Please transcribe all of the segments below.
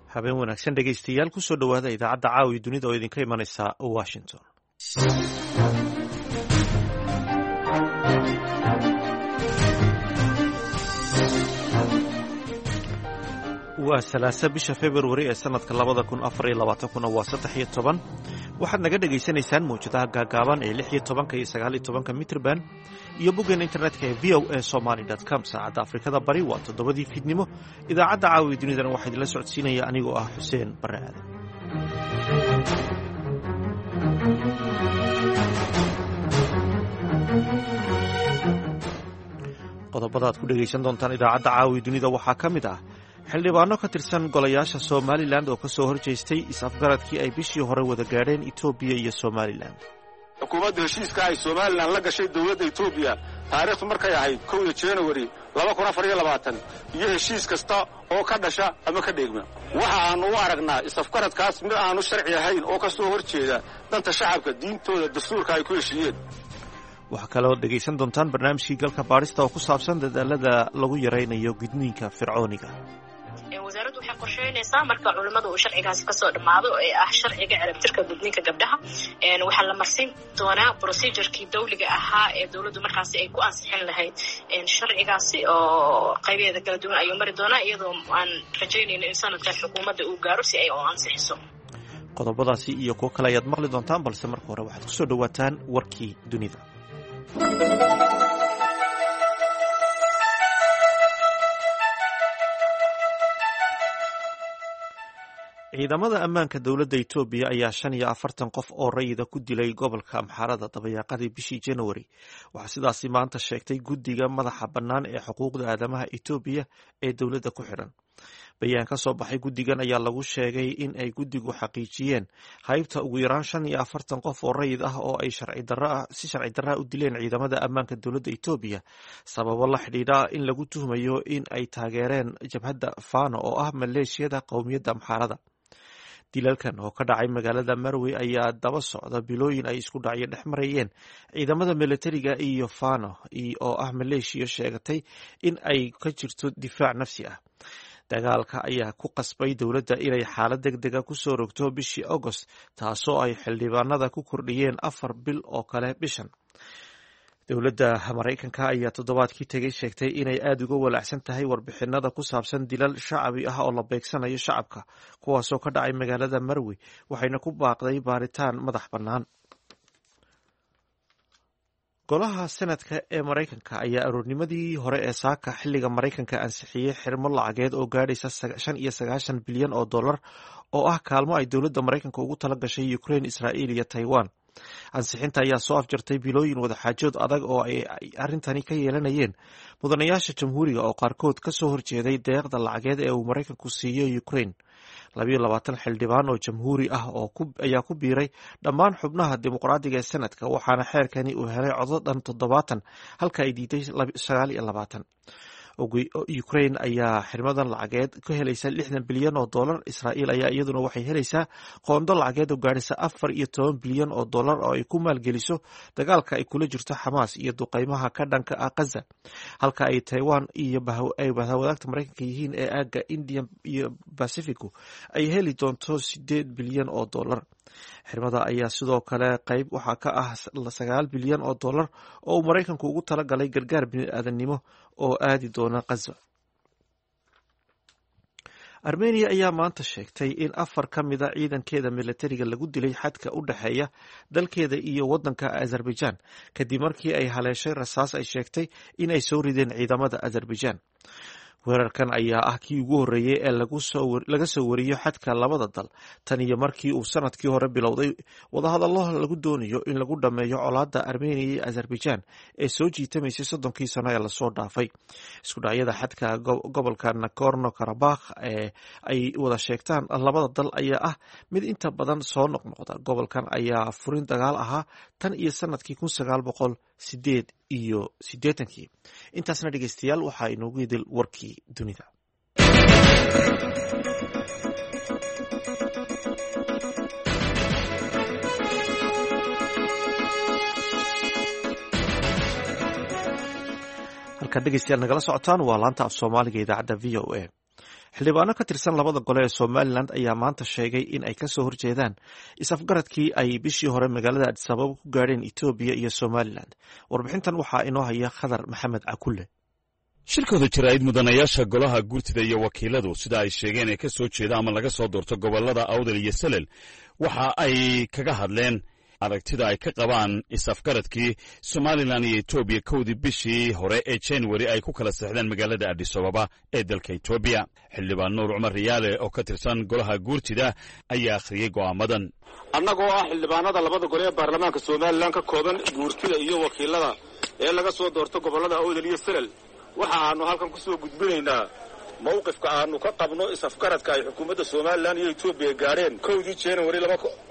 habeen wanaagsan dhegaystayaal kusoo dhowaada idaacadda caawi dunida oo idinka imanaysa Washington. waa salaasa bisha February ee sanadka 2024 waa 13 waxaad naga dhageysanaysaan mawjadaha gaagaaban ee 16 iyo 19 mitrban iyo boggan internetka ee voasomali.com. saacadda Afrikada Bari waa 7 fiidnimo. idaacadda caawi dunidana waxaa idinla socodsiinaya anigoo ah Xuseen Barre Aadan. qodobada aad ku dhegaysan doontaan idaacadda caawi dunida waxaa ka mid ah xildhibaano ka tirsan golayaasha Somaliland oo ka soo horjeestay is-afgaradkii ay bishii hore wada gaadheen Itoobiya iyo Somaliland. xukuumadda heshiiska ay Somaliland la gashay dawladda Itoobiya taariikhdu markay ahayd 1 January 2024 iyo heshiis kasta oo ka dhasha ama ka dheegma waxa aanu u aragnaa is-afgaradkaas mid aanu sharci ahayn oo ka soo horjeeda danta shacabka diintooda dastuurka ay ku heshiiyeen. waxaa kaloo dhegaysan doontaan barnaamijkii galka baarista oo ku saabsan dadaalada lagu yaraynayo gudniinka fircooniga. wasaaraddu waxay qorsheynaysaa marka culimadu uu sharcigaasi kasoo dhammaado ee ah sharciga ciribtirka gudniinka gabdhaha waxaa la marsiin doonaa procedurkii dawliga ahaa ee dawladdu markaasi ay ku ansixin lahayd sharcigaasi oo qaybeeda kala duwan ayuu mari doonaa iyadoo aan rajaynayno in sanadkan xukuumadda uu gaaro si ay u ansixiso. qodobadaasi iyo kuwo kale ayaad maqli doontaan balse marka hore waxaad kusoo dhawaataan warkii dunida. ciidamada ammaanka dowladda Itoobiya ayaa 45 qof oo rayida ku dilay gobolka Amxaarada dabayaaqadii bishii January. waxaa sidaasi maanta sheegtay guddiga madaxa bannaan ee xuquuqda aadamaha Itoobiya ee dowladda ku xiran. bayaan ka soo baxay guddigan ayaa lagu sheegay in ay guddigu xaqiijiyeen haybta ugu yaraan 45 qof oo rayid ah oo ay si sharci darro u dileen ciidamada ammaanka dowladda Itoobiya sababo la xidhiidha in lagu tuhmayo in ay taageereen jabhadda Fano oo ah maleeshiyada qowmiyadda Amxaarada. dilalkan oo ka dhacay magaalada Marwe ayaa daba socda bilooyin ay isku dhacyo dhex marayeen ciidamada militariga iyo Fano oo ah maleeshiyo sheegatay in ay ka jirto difaac nafsi ah. dagaalka ayaa ku qasbay dowladda inay xaalad degdega ku soo rogto bishii August taasoo ay xildhibaanada ku kordhiyeen 4 bil oo kale bishan. dowladda Mareykanka ayaa toddobaadkii tagay sheegtay inay aad uga walaacsan tahay warbixinada ku saabsan dilal shacabi ah oo la beegsanayo shacabka kuwaasoo ka dhacay magaalada Marwe waxayna ku baaqday baaritaan madax bannaan. golaha Senatka ee Mareykanka ayaa aroornimadii hore ee saaka xilliga Mareykanka ansixiyey xirmo lacageed oo gaadhaysa 95 bilyan oo dollar oo ah kaalmo ay dowladda Mareykanka ugu tala gashay Ukraine, Israa'iil iyo Taiwan. ansixinta ayaa soo afjartay bilooyin wadaxaajood adag oo ay arrintani ka yeelanayeen mudanayaasha jamhuuriga oo qaarkood ka soo horjeeday deeqda lacageed ee uu Mareykanku siiyo Ukraine. 22 xildhibaan oo jamhuuri ah ayaa ku biiray dhammaan xubnaha dimuqraadiga ee Senatka waxaana xeerkani uu helay codad dhan 70 halka ay diiday 29. Ukraine ayaa xirmadan lacageed ka helaysa 60 bilyan oo dollar. Israa'iil ayaa iyaduna waxay helaysaa qoonda lacageed oo gaadhaysa 14 bilyan oo dollar oo ay ku maalgeliso dagaalka ay kula jirto Xamaas iyo duqeymaha ka dhanka ah Gaza, halka ay Taiwan iyo wadaagta Mareykanka yihiin ee aagga Indian iyo Pacificu ay heli doonto 8 bilyan oo dollar. xirmada ayaa sidoo kale qayb waxaa ka ah 9 bilyan oo dollar oo uu Mareykanku ugu talagalay gargaar bini'aadanimo oo aadi doona Gaza. Armenia ayaa maanta sheegtay in 4 ka mid a ciidankeeda militariga lagu dilay xadka u dhaxeeya dalkeeda iyo waddanka Azerbaijan kadib markii ay haleeshay rasaas ay sheegtay in ay soo rideen ciidamada Azerbaijan. weerarkan ayaa ah kii ugu horreeyay ee laga soo wariyo xadka labada dal tan iyo markii uu sanadkii hore bilowday wadahadallo lagu doonayo in lagu dhammeeyo colaadda Armenia iyo Azerbaijan ee soo jiitamaysay 30 sano ee lasoo dhaafay. isku dhacyada xadka gobolka Nagorno-Karabakh ee ay wada sheegtaan labada dal ayaa ah mid inta badan soo noqnoqda. gobolkan ayaa furin dagaal ahaa tan iyo sanadkii 1988. intaasna dhegeystayaal waxaa inoogu idil warkii dunida. halkaad dhegeystayaal nagala socotaan waa laanta af Soomaaliga idaacadda VOA. xildhibaano ka tirsan labada gole ee somalilan ayaa maanta sheegay in ay kasoo horjeedaan is-afgaradkii ay bishii hore magaalada addis ababa ku gaadheen etoobiya iyo somalilan. warbixintan waxaa inoo haya khadar maxamed cakulle. shirkooda jaraa'id mudanayaasha golaha guurtida iyo wakiiladu sida ay sheegeen ee ka soo jeeda ama laga soo doorto gobollada awdal iyo salel waxa ay kaga hadleen aragtida ay ka qabaan is-afgaradkii somalilan iyo etoobiya kowdii bishii hore ee januari ay ku kala seexdeen magaalada addis ababa ee dalka etoobiya. xildhibaan nuur cumar riyaale oo ka tirsan golaha guurtida ayaa akhriyey go'aamadan. annagoo ah xildhibaanada labada gole ee baarlamaanka somalilan ka kooban guurtida iyo wakiilada ee laga soo doorto gobollada awdal iyo salel waxa aanu halkan ku soo gudbinaynaa mawqifka aanu ka qabno is-afgaradka ay xukuumadda somalilan iyo etoobiya gaadheen kowdii januari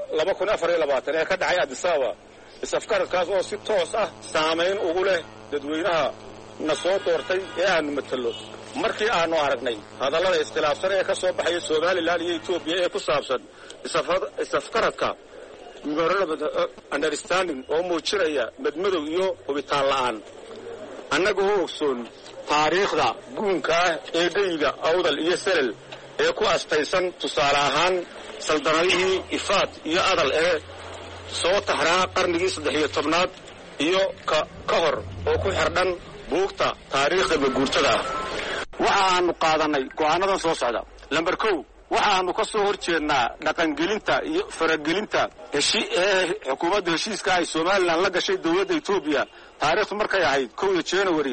2024 ee ka dhacay addis ababa. is-afgaradkaas oo si toos ah saamayn ugu leh dadweynaha na soo doortay ee aanu matalo. markii aanu aragnay hadallada iskhilaafsan ee ka soo baxaya somalilan iyo etoobiya ee ku saabsan is-afgaradka memorandum understanding oo muujinaya madmadow iyo hubitaan la'aan, annagoo ogsoon taariikhda guunka ah ee geyiga awdal iyo salel ee ku astaysan tusaale ahaan saldanadihii ifaad iyo adal ee soo taxraa qarnigii 13aad iyo ka hor oo ku xidhan buugta taariikhda maguurtada ah. waxa aanu qaadanay go'aanadan soo socda. lambar 1, waxaanu ka soo horjeednaa dhaqangelinta iyo faragelinta ee xukuumadda heshiiska ay somalilan la gashay dowladda etoobiya taariikhdu markay ahayd 1 January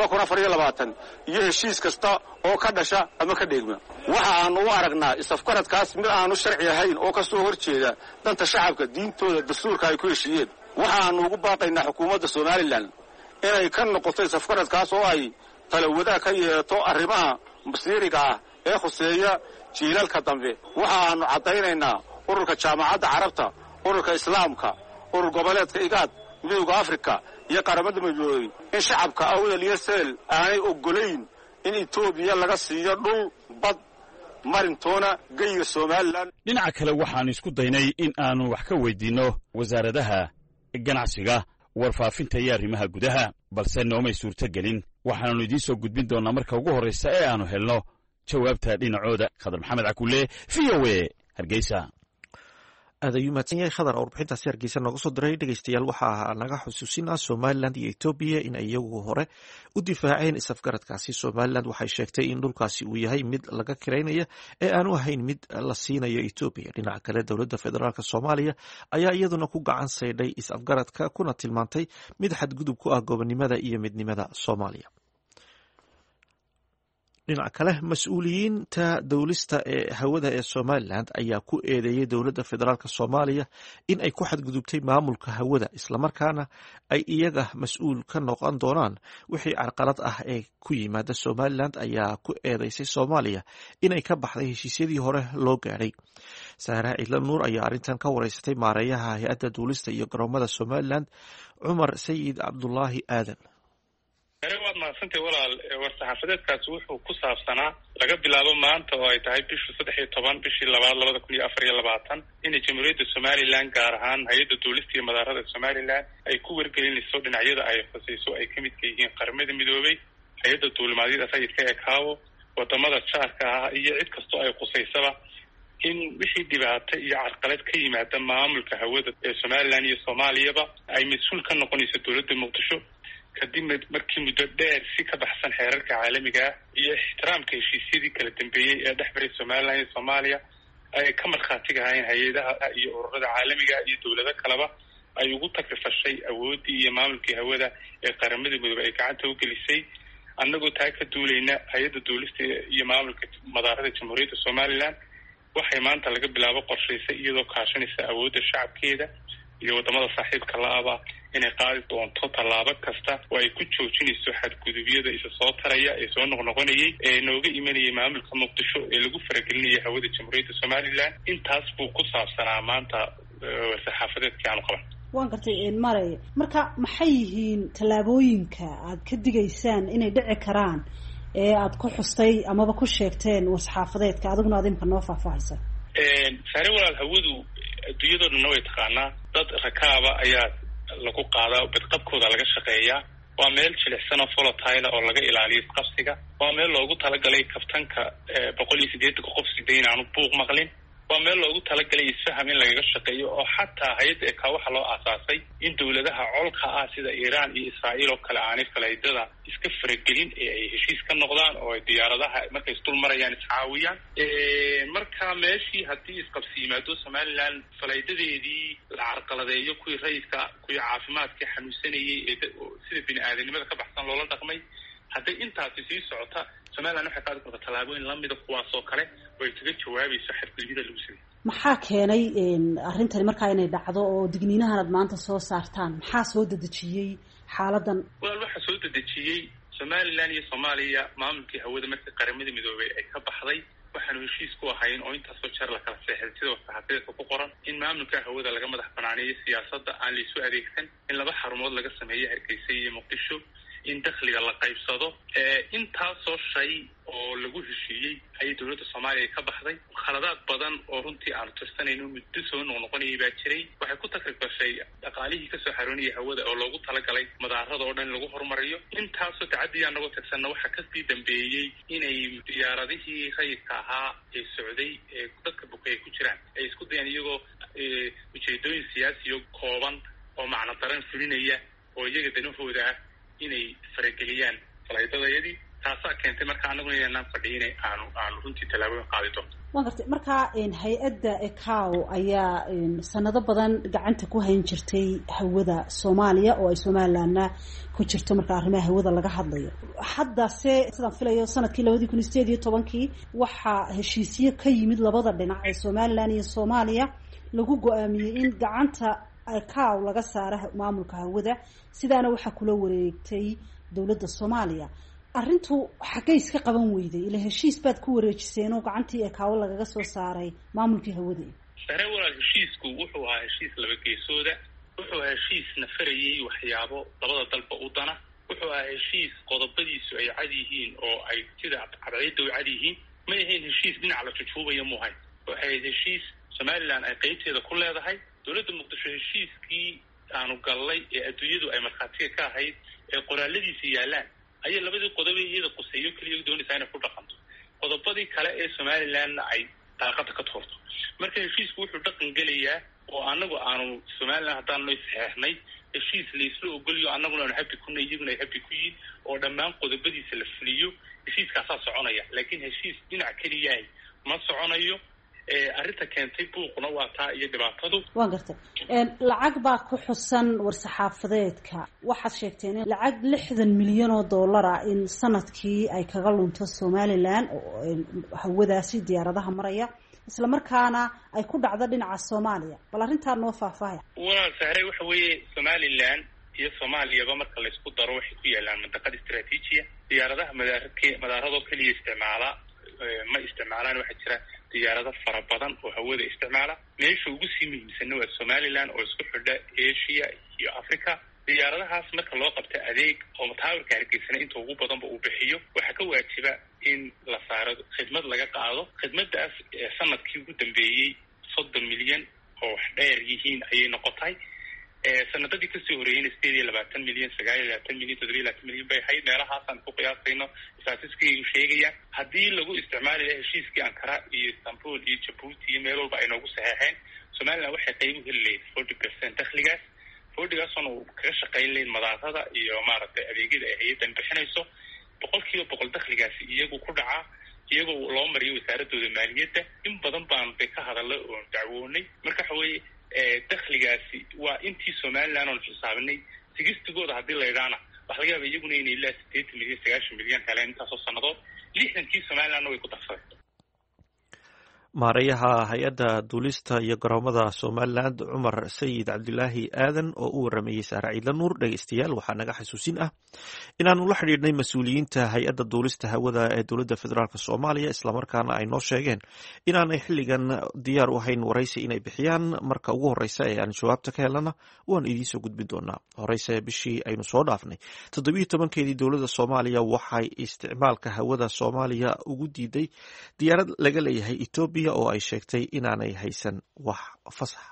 2024 iyo heshiis kasta oo ka dhasha ama ka dheegma. waxa aanu u aragnaa is-afgaradkaas mid aanu sharci ahayn oo ka soo horjeeda danta shacabka, diintooda, dastuurka ay ku heshiiyeen. waxa aanu ugu baaqaynaa xukuumadda somalilan inay ka noqoto is-afgaradkaas oo ay talawada ka yeelato arrimaha masiiriga ah ee khuseeya jiilalka dambe. waxa aanu caddaynaynaa ururka jaamacadda carabta, ururka islaamka, urur goboleedka igaad, midowda afrika iyo qaramada midoobay in shacabka awdal iyo salel aanay ogolayn in etoobiya laga siiyo dhul, bad, marintoona geyiga somalilan. dhinaca kale waxaanu isku daynay in aanu wax ka weydiinno wasaaradaha ganacsiga, warfaafinta iyo arrimaha gudaha, balse noomay suurtogelin. waxaannu idiin soo gudbin doonnaa marka ugu horraysa ee aanu helno jawaabta dhinacooda. khadar maxamed cakulle, v o a, hargeysa. aad ayuu mahadsan yahay khadar oo warbixintaasi hargeysa nooga soo diray. dhegeystayaal, waxaa naga xusuusinaa somalilan iyo etoobiya in ay iyagu hore u difaaceen is-afgaradkaasi. somalilan waxay sheegtay in dhulkaasi uu yahay mid laga kiraynaya ee aanu ahayn mid la siinayo etoobiya. dhinaca kale, dowladda federaalk soomaaliya ayaa iyaduna ku gacan saydhay is-afgaradka kuna tilmaantay mid xadgudub ku ah gobonnimada iyo midnimada soomaaliya. dhinaca kale, mas-uuliyiinta dowlista ee hawada ee somalilan ayaa ku eedeeyey dowladda federaalk soomaaliya in ay ku xadgudubtay maamulka hawada, islamarkaana ay iyaga mas-uul ka noqon doonaan wixii carqalad ah ee ku yimaada. somalilan ayaa ku eedeysay soomaaliya inay ka baxday heshiisyadii hore loo gaadhay. saare ciidla nuur ayaa arrintan ka wareysatay maareeyaha hay-adda duulista iyo garoomada somalilan, cumar sayid cabdulaahi aadan. waad mahadsantay walaal. war-saxaafadeedkaasi wuxuu ku saabsanaa laga bilaabo maanta oo ay tahay bishu 13 bishii 2 2024 inay jamhuuriyadda somalilan gaar ahaan hay-adda duulista iyo madaarada somalilan ay ku wargelinayso dhinacyada ay khusayso ay ka midka yihiin qaramada midoobay, hay-adda duulimaadyada rayidka ee kaawo, wadamada jaarka ah iyo cid kastoo ay khusaysaba in wixii dhibaato iyo carqalad ka yimaada maamulka hawada ee somalilan iyo soomaaliyaba ay mas-uul ka noqonayso dowladda muqdisho kadib markii muddo dheer si ka baxsan xeerarka caalamiga ah iyo ixtiraamka heshiisyadii kala dambeeyey ee dhex maray somalilan iyo soomaaliya ay ka markhaatiga ahayn hay-adaha iyo ururada caalamiga iyo dowlado kaleba ay ugu tagrifashay awooddii iyo maamulkii hawada ee qaramada midoobe ay gacanta u gelisay. annagoo taa ka duulayna hay-adda duulista iyo maamulka madaarada jamhuuriyadda somalilan waxay maanta laga bilaabo qorshaysay iyadoo kaashanaysa awoodda shacabkeeda iyo wadamada saaxiibka la-aba inay qaadi doonto tallaabo kasta oo ay ku joojinayso xadgudubyada isa soo taraya ee soo noqnoqonayay ee nooga imanayay maamulka muqdisho ee lagu faragelinayay hawada jamhuuriyadda somalilan. intaas buu ku saabsanaa maanta war-saxaafadeedkii aanu qaban. waan gartay mare, marka maxay yihiin tallaabooyinka aad ka digaysaan inay dhici karaan ee aad ku xustay amaba ku sheegteen war-saxaafadeedka, adiguna aad imka noo faahfaahaysa? saare walaal, hawadu adduunyadoo dhanna way taqaanaa. dad rakaaba ayaa lagu qaadaa, badqabkooda laga shaqeeyaa. waa meel jilicsan oo volatile oo laga ilaaliyo isqabsiga, waa meel loogu talagalay kabtanka 180 qof sidayn aanu buuq maqlin, waa meel loogu talagalay isfaham in lagaga shaqeeyo oo xataa hay'adda ECA waxa loo aasaasay in dawladaha colka ah sida Iiraan iyo Israa'iil oo kale aanay falaydada iska faragelin ee ay heshiis ka noqdaan oo ay diyaaradaha markay isdul marayaan iscaawiyaan. Marka meeshii haddii isqabsi yimaado Somaliland falaydadeedii la carqaladeeyo kuwii rayidka kuwii caafimaadka xanuunsanayay sida bini'aadanimada ka baxsan loola dhaqmay, hadday intaasi sii socota Somaliland waxay qaadi kartaa tallaabooyin la mid ah kuwaas oo kale oo ay kaga jawaabayso xadgudubyada lagu sameeyay. maxaa keenay arrintani markaa inay dhacdo oo digniinahan aad maanta soo saartaan? maxaa soo dedejiyey xaaladan? waxaa soo dedejiyey Somaliland iyo Soomaaliya maamulkii hawada markii qaramada midoobay ay ka baxday waxaanu heshiis ku ahayn oo intaasoo jeer la kala seexday sida saxaafadda ku qoran in maamulka hawada laga madax banaaneeyo siyaasadda aan la isu adeegsan, in laba xarumood laga sameeyo Hargeysa iyo Muqdisho, in dakhliga la qaybsado. Intaasoo shay oo lagu heshiiyey ayay dawladda Soomaaliya ka baxday. khaladaad badan oo runtii aan tirsanayno muddo soo noqnoqonayay baa jiray. waxay ku takrifashay dhaqaalihii kasoo xaroonayay hawada oo loogu talagalay madaarada oo dhan lagu horumariyo. intaasoo tacaddi aan nagu tirsanna waxaa kasii dambeeyey inay diyaaradihii rayidka ahaa ee socday ee dadka bukay ku jiraan ay isku dayaan iyagoo ujeedooyin siyaasiyo kooban oo macno daran fulinaya oo iyaga danahooda ah inay farageliyaan falaydadayadii. taasaa keentay marka anaguna inaan fadhiyin aanu runtii tallaabooyin qaadi doonto. waan gartay markaa hay-adda ECAO ayaa sanado badan gacanta ku hayn jirtay hawada Soomaaliya oo ay Somalilandna ku jirto marka arrimaha hawada laga hadlayo. haddase sidaan filayo sanadkii 2018 waxaa heshiisyo ka yimid labada dhinac ee Somaliland iyo Soomaaliya lagu go'aamiyey in gacanta ECAO laga saaro maamulka hawada, sidaana waxaa kula wareegtay dawladda Soomaaliya. arrintu xagay iska qaban weyday ila heshiis baad ku wareejiseen oo gacantii ECAO lagaga soo saaray maamulkii hawada? sare walaal heshiisku wuxuu ahaa heshiis laba geesooda, wuxuu ahaa heshiis nafarayay waxyaabo labada dalba u dana, wuxuu ahaa heshiis qodobadiisu ay cad yihiin oo ay sida cadceedda u cad yihiin, ma ahayn heshiis dhinac la jujuubaya muuhayn. waxay heshiis Somaliland ay qaybteeda ku leedahay. dawladda Muqdisho heshiiskii aanu gallay ee adduunyadu ay markhaatiga ka ahayd ee qoraaladiisa yaalaan ayay labadii qodob iyada quseeyo kaliya doonaysaa inay ku dhaqanto. qodobadii kale ee Somalilandna ay daaqada ka tuurto. marka heshiisku wuxuu dhaqan gelayaa oo anagu aanu Somaliland haddaan loo saxeexnay heshiis la isla ogoliyo annaguna aanu happy kuna iyaguna ay happy ku yihiin oo dhammaan qodobadiisa la fuliyo. heshiiskaasaa soconaya, laakiin heshiis dhinac keliya ma soconayo. arrinta keentay buuqna waa taa iyo dhibaatadu. waan gartay lacag baa ku xusan war-saxaafadeedka. waxaad sheegteen in lacag $60 milyan in sanadkii ay kaga lunto Somaliland oo hawadaasi diyaaradaha maraya, isla markaana ay ku dhacdo dhinaca Soomaaliya. bal arrintaa noo faahfaahay. walaal sahray waxa weeye Somaliland iyo Soomaaliyaba marka la isku daro waxay ku yaalaan mintaqad istiraatiijiya. diyaaradaha madaaradoo kaliya isticmaala ma isticmaalaan. waxaa jira diyaarado fara badan oo hawada isticmaala. meesha ugu sii muhiimsanna waa Somaliland oo isku xidha Asia iyo Africa. diyaaradahaas marka loo qabta adeeg oo mataawirka Hargeysana inta ugu badanba uu bixiyo, waxaa ka waajiba in la saaro khidmad laga qaado. khidmadaas sanadkii ugu dambeeyey 30 milyan oo wax dheer yihiin ayay noqotay. sanadadii kasii horeeyeyna 20 milyan 29 milyan 27 milyan bay ahayd. meelahaasaan ku qiyaasayno statistics sheegayaan. haddii lagu isticmaali lahaa heshiiskii Ankara iyo Istanbul iyo Djibouti iyo meel walba ay noogu saxeexeen, Somaliland waxay qayb u heli lahayd 40% dakhligaas. 40%gaasna uu kaga shaqayn lahayd madaarada iyo maaragtay adeegyada ay hay'adan bixinayso. 100% dakhligaasi iyagu ku dhacaa iyagoo loo mariyo wasaaradooda maaliyadda. in badan baan ka hadalay oo dacwoonay. marka waxa weeye dakhligaasi waa intii Somaliland oo xisaabinay sigistigooda haddii la yiraahdo waxa laga yaabaa iyaguna inay ilaa 80 milyan 90 milyan heleen intaasoo sannadood. 60kii Somaliland way ku darsadeen. maareeyaha hay-adda duulista iyo garoomada Somaliland Cumar Sayid Cabdilaahi Aadan oo u waramayay Saara Ciidla Nuur. dhegeystayaal waxaa naga xasuusin ah inaanu la xidhiidhnay mas-uuliyiinta hay-adda duulista hawada ee dowladda federaalk Soomaaliya, islamarkaana ay noo sheegeen inaanay xilligan diyaar u ahayn waraysi inay bixiyaan. marka ugu horeysa ee aan jawaabta ka helana waan idiinsoo gudbin doonaa. horeyse bishii aynu soo dhaafnay 17keedii dowladda Soomaaliya waxay isticmaalka hawada Soomaaliya ugu diiday diyaarad laga leeyahay Ethiopia oo ay sheegtay inaanay haysan wax fasax.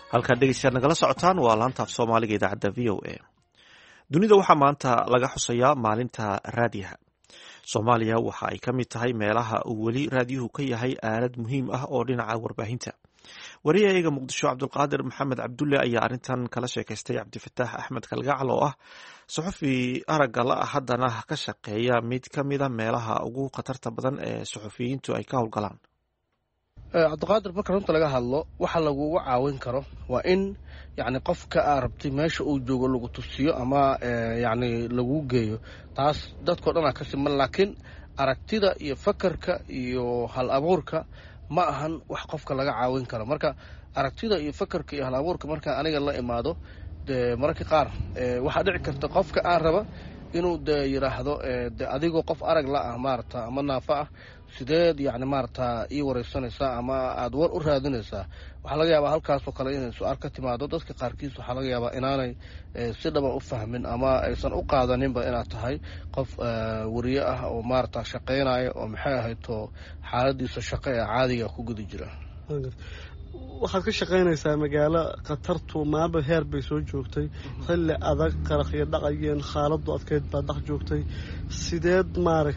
halkaad dhegeystayaad nagala socotaan waa laanta af soomaaliga idaacadda v o a. dunida waxaa maanta laga xusayaa maalinta raadiyaha. soomaaliya waxa ay ka mid tahay meelaha uu weli raadiyuhu ka yahay aalad muhiim ah oo dhinaca warbaahinta. wariyahayaga muqdisho cabdulqaadir maxamed cabdulle ayaa arrintan kala sheekaystay cabdifataax axmed kalgacal oo ah suxufi aragga la ah haddana ka shaqeeya mid ka mida meelaha ugu khatarta badan ee suxufiyiintu ay ka howlgalaan. cabdiqaadir marka runta laga hadlo waxa laguga caawin karo waa in yani qofka aa rabtay meesha uu joogo lagu tusiyo ama yani lagu geeyo. taas dadkao dhan aa ka siman, laakiin aragtida iyo fakarka iyo hal abuurka ma ahan wax qofka laga caawin karo. marka aragtida iyo fakarka iyo hal abuurka markaa aniga la imaado de mararka qaar waxaa dhici karta qofka aan raba inuu de yidhaahdo de adigoo qof arag la ah maarata ama naafa ah sideed yani maarata ii wareysanaysaa ama aada war u raadinaysaa. waxaa laga yaabaa halkaasoo kale inay su-aal ka timaado. dadka qaarkiis waxaa laga yaabaa inaanay si dhaba u fahmin ama aysan u qaadaninba inaad tahay qof wariye ah oo maarata shaqaynaya oo maxay ahayto xaaladiisa shaqo ee caadiga ku guda jira. waxaad ka shaqaynaysaa magaalo khatartu maaba heer bay soo joogtay, xilli adag qaraqyo dhaqayeen, xaaladu adkeyd baa dhaq joogtay. sideed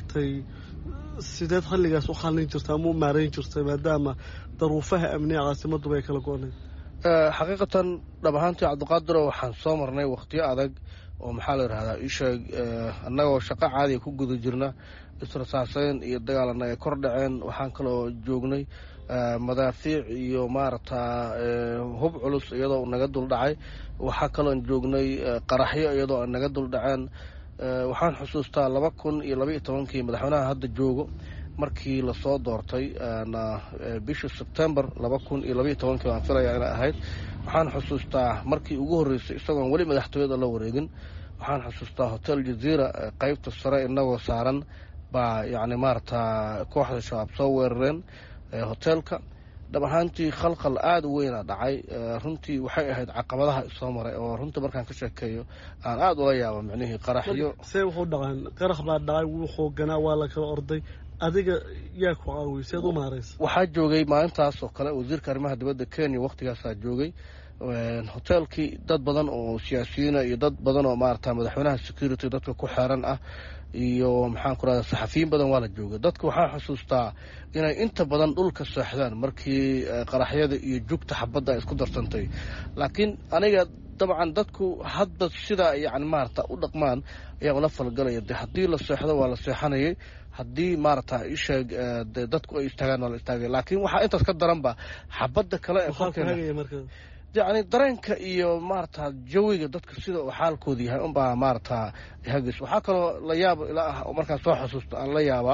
xilligaas u xallin jirta ama u maarayn jirtay maadaama daruufaha amniga caasimaduba ay kala go-nayd? xaqiiqatan dhab ahaantii cabdiqaadiro waxaan soo marnay wakhtiyo adag oo maxaa la yidhahdaa isheeg annagoo shaqo caadiga ku guda jirna, israsaaseyn iyo dagaalana ay kor dhaceen. waxaan kaloo joognay madaafiic iyo maaragta hub culus iyadoo naga duldhacay. waxaa kaloon joognay qaraxyo iyadoo naga duldhaceen. waxaan xusuustaa 2012 madaxweynaha hadda joogo markii lasoo doortay bishii Sebtembar 2012 waan filayaa inay ahayd. waxaan xusuustaa markii ugu horreysay isagoon weli madaxtooyada la wareegin. waxaan xusuustaa hotel jazeera qaybta sare inagoo saaran baa yani maarata kooxda shabaab soo weerareen hotelka. dhab ahaantii khalkhal aada u weyna dhacay. runtii waxay ahayd caqabadaha isoo maray oo runtii markaan ka sheekeeyo aan aada ula yaabo. micnihii qaraxyo see wuxuu dhaqaan qarax baa dhacay, wuu xooganaa, waa la kala orday. adiga yaa ku caawiyay, seed u maaraysa? waxaa joogay maalintaas oo kale wasiirka arrimaha dibadda Kenya waqtigaasaa joogay. hotelkii dad badan oo siyaasiyiina iyo dad badan oo maarata madaxweynaha security dadka ku xeeran ah iyo maxaan ku rahdaa saxafiyiin badan waa la joogay. dadka waxaa xusuustaa inay inta badan dhulka seexdaan markii qaraxyada iyo jugta xabadda ay isku darsantay. laakiin aniga dabcan dadku hadba sida yani maarata u dhaqmaan ayaa ula falgalaya. de haddii la seexdo waa la seexanayay, haddii maarata isheeg de dadku ay istaagaan waa la istaagay. laakiin waxaa intaas ka daranba xabadda kale ee yani dareenka iyo maarata jawiga dadka sida uu xaalkooda yahay unbaa maarata hagis. waxaa kaloo la yaabo ilaa ah oo markaan soo xusuusto aan la yaabaa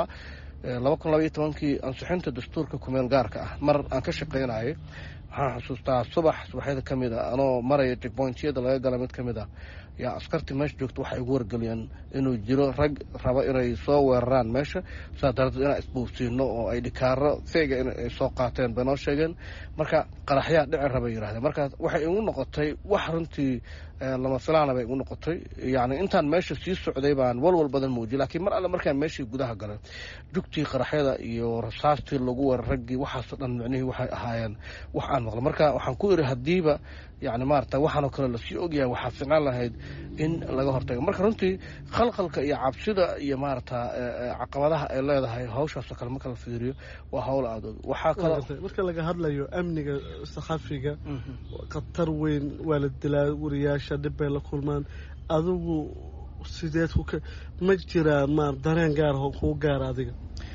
2012 ansixinta dastuurka kumeel gaarka ah mar aan ka shaqaynayay. waxaan xusuustaa subaxyada ka mid ah anoo maraya checkpointyada laga gala mid ka mid ah yaa askartii meesha joogta waxay ugu wargeliyeen inuu jiro rag raba inay soo weeraraan meesha, saa darteed inaan isbuufsiino oo ay dhikaaro feega inay soo qaateen bay noo sheegeen. marka qaraxyaa dhici rabay yidhahdeen. marka waxay igu noqotay wax runtii lama filaana bay igu noqotay. yani intaan meesha sii socday baan walwal badan muujiyay, laakiin mar alle markaan meeshii gudaha galay jugtii qaraxyada iyo rasaastii lagu weerar raggii waxaasoo dhan micnihii waxay ahaayeen wax aan maqlo. marka waxaan ku idhi haddiiba yani maarata waxaanoo kale lasii ogyahay waxaa fiicnaan lahayd in laga hortago. marka runtii khalkhalka iyo cabsida iyo maarata caqabadaha ay leedahay hawshaasoo kale marka la fiiriyo waa hawl aada waxaa kaloo marka laga hadlayo amniga saxafiga khatar weyn waa la dilaa, wariyaasha dhib bay la kulmaan. adigu sideed ma jiraa dareen gaar oo kuu gaara adiga?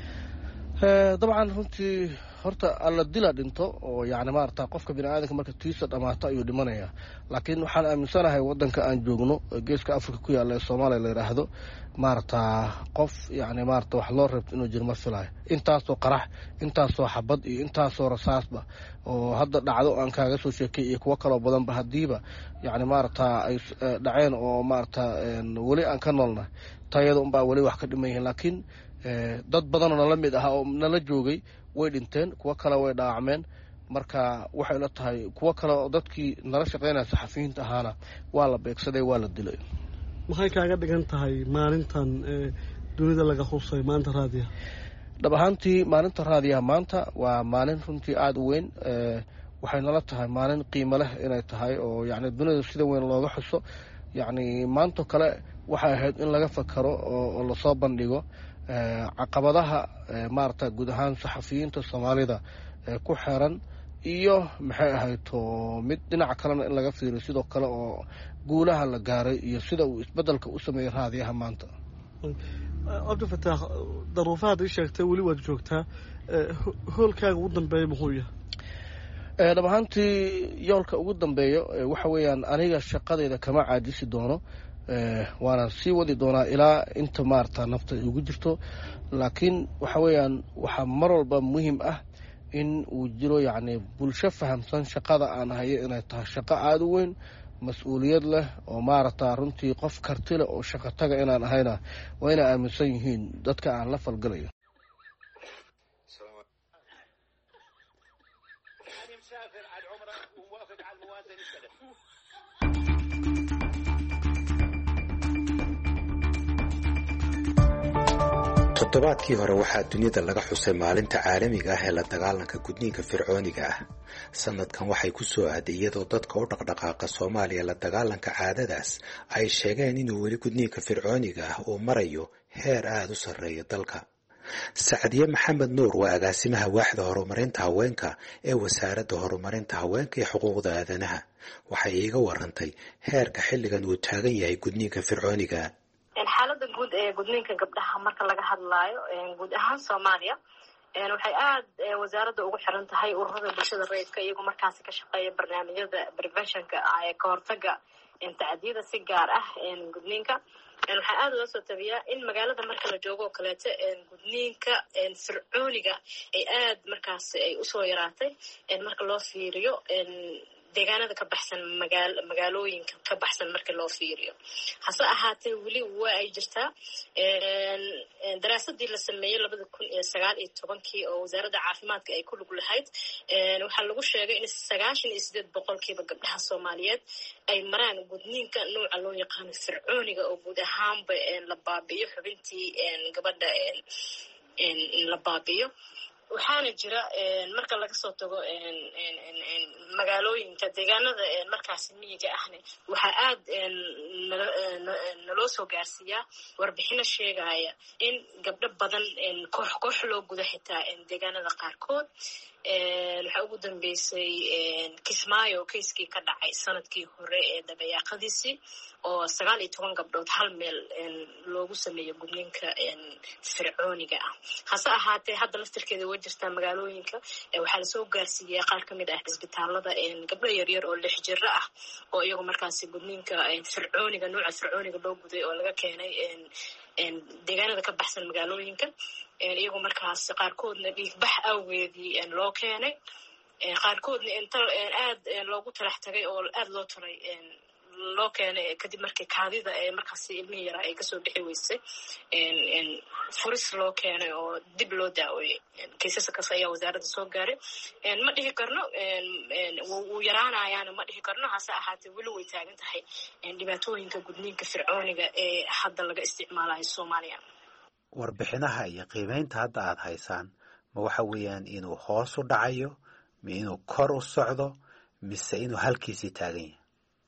dabcan runtii horta alla dila dhinto oo yani maarata qofka bini aadanka marka tiisa dhamaato ayuu dhimanaya. laakiin waxaan aaminsanahay wadanka aan joogno geeska africa ku yaalla ee soomaaliya la yidhaahdo maarata qof yani maarata wax loo reebto inuu jiro ma filayo. intaasoo qarax, intaasoo xabad iyo intaasoo rasaasba oo hadda dhacdo aan kaaga soo sheekay iyo kuwo kaloo badanba haddiiba yani maarata ay dhaceen oo maarata weli aan ka noolnahay tayada unbaa weli wax ka dhiman yihiin. laakiin dad badanoo nala mid ah oo nala joogay way dhinteen, kuwo kale way dhaawacmeen. marka waxay la tahay kuwo kale oo dadkii nala shaqaynaya saxafiyiinta ahaana waa la beegsaday, waa la dilay. maxay kaaga dhigan tahay maalintan dunida laga xusay maanta raadiyaha? dhab ahaantii maalinta raadiyaha maanta waa maalin runtii aada u weyn. waxay nala tahay maalin qiimo leh inay tahay oo yacni dunida sida weyn looga xuso yacni maantoo kale waxay ahayd in laga fakaro oo lasoo bandhigo caqabadaha maarata guud ahaan saxafiyiinta soomaalida ku xeeran iyo maxay ahayto mid dhinaca kalena in laga fiiriyo sidoo kale oo guulaha la gaaray iyo sida uu isbedelka u sameeyey raadiyaha maanta. cabdifataax daruufahaad ii sheegtay weli waad joogtaa hoolkaaga ugu dambeeya muxuu yahay? dhab ahaantii yoolka ugu dambeeyo waxa weeyaan aniga shaqadeyda kama caajisi doono waana sii wadi doonaa ilaa inta maarata nafta ugu jirto laakiin waxa weeyaan waxaa mar walba muhiim ah in uu jiro yacni bulsho fahamsan shaqada aan hayo inay tahay shaqo aada u weyn mas-uuliyad leh oo maarata runtii qof karti leh oo shaqo taga inaan ahayna waa inay aaminsan yihiin dadka aan la falgalayo. toddobaadkii hore waxaa dunida laga xusay maalinta caalamiga ah ee la dagaalanka gudniinka fircooniga ah. sanadkan waxay ku soo aaday iyadoo dadka u dhaqdhaqaaqa Soomaaliya la dagaalanka caadadaas ay sheegeen inuu weli gudniinka fircooniga ah uu marayo heer aad u sarreeya dalka. Sacdiye Maxamed Nuur waa agaasimaha waaxda horumarinta haweenka ee wasaaradda horumarinta haweenka iyo xuquuqda aadanaha. waxay iiga warantay heerka xilligan uu taagan yahay gudniinka fircooniga. xaalada guud ee gudniinka gabdhaha marka laga hadlaayo guud ahaan Soomaaliya waxay aad wasaaradda ugu xiran tahay ururada bulshada rayidka iyagoo markaasi ka shaqeeya barnaamijyada preventionka ee ka hortaga tacadiyada si gaar ah gudniinka. waxaa aad loo soo tabiyaa in magaalada marka la joogo oo kaleeto gudniinka fircooniga ay aad markaasi ay usoo yaraatay marka loo fiiriyo deegaanada ka baxsan magaalooyinka ka baxsan marka loo fiiriyo. hase ahaatee weli waa ay jirtaa daraasadii la sameeyey 2019 oo wasaaradda caafimaadka ay ku lug lahayd waxaa lagu sheegay in 98% gabdhaha Soomaaliyeed ay maraan gudniinka nooca loo yaqaan fircooniga oo guud ahaanba la baabiyo xubintii gabadha la baabiyo. waxaana jira marka laga soo tago magaalooyinka deegaanada markaas miyiga ahne waxaa aad naloo soo gaarsiiyaa warbixino sheegaya in gabdho badan koox loo guda xitaa deegaanada qaarkood. waxaa ugu dambeysay Kismaayo kayskii ka dhacay sanadkii hore ee dabayaaqadiisii oo 19 gabdhood hal meel loogu sameeyo gudniinka fircooniga ah. hase ahaatee hadda laftirkeeda way jirtaa magaalooyinka waxaa la soo gaarsiiyay qaar ka mid ah isbitaalada gabdho yaryar oo 6 jir ah oo iyagu markaasi gudniinka fircooniga nooca fircooniga loo guday oo laga keenay deegaanada ka baxsan magaalooyinka iyagu markaas qaarkoodna dhiigbax awgeedii loo keenay qaarkoodna inta aad loogu talax tagay oo aad loo taray loo keenay kadib markii kaadida markaas ilmihii yaraa ay kasoo bixi weysay furis loo keenay oo dib loo daaweeyey. kiisaskaas ayaa wasaaradda soo gaaray. ma dhihi karno wuu yaraanayaana ma dhihi karno hase ahaatee weli way taagan tahay dhibaatooyinka gudniinka fircooniga ee hadda laga isticmaalayo Soomaaliya. warbixinaha iyo qiimeynta hadda aad haysaan ma waxa weeyaan inuu hoos u dhacayo ma inuu kor u socdo mise inuu halkiisii taagan yahay?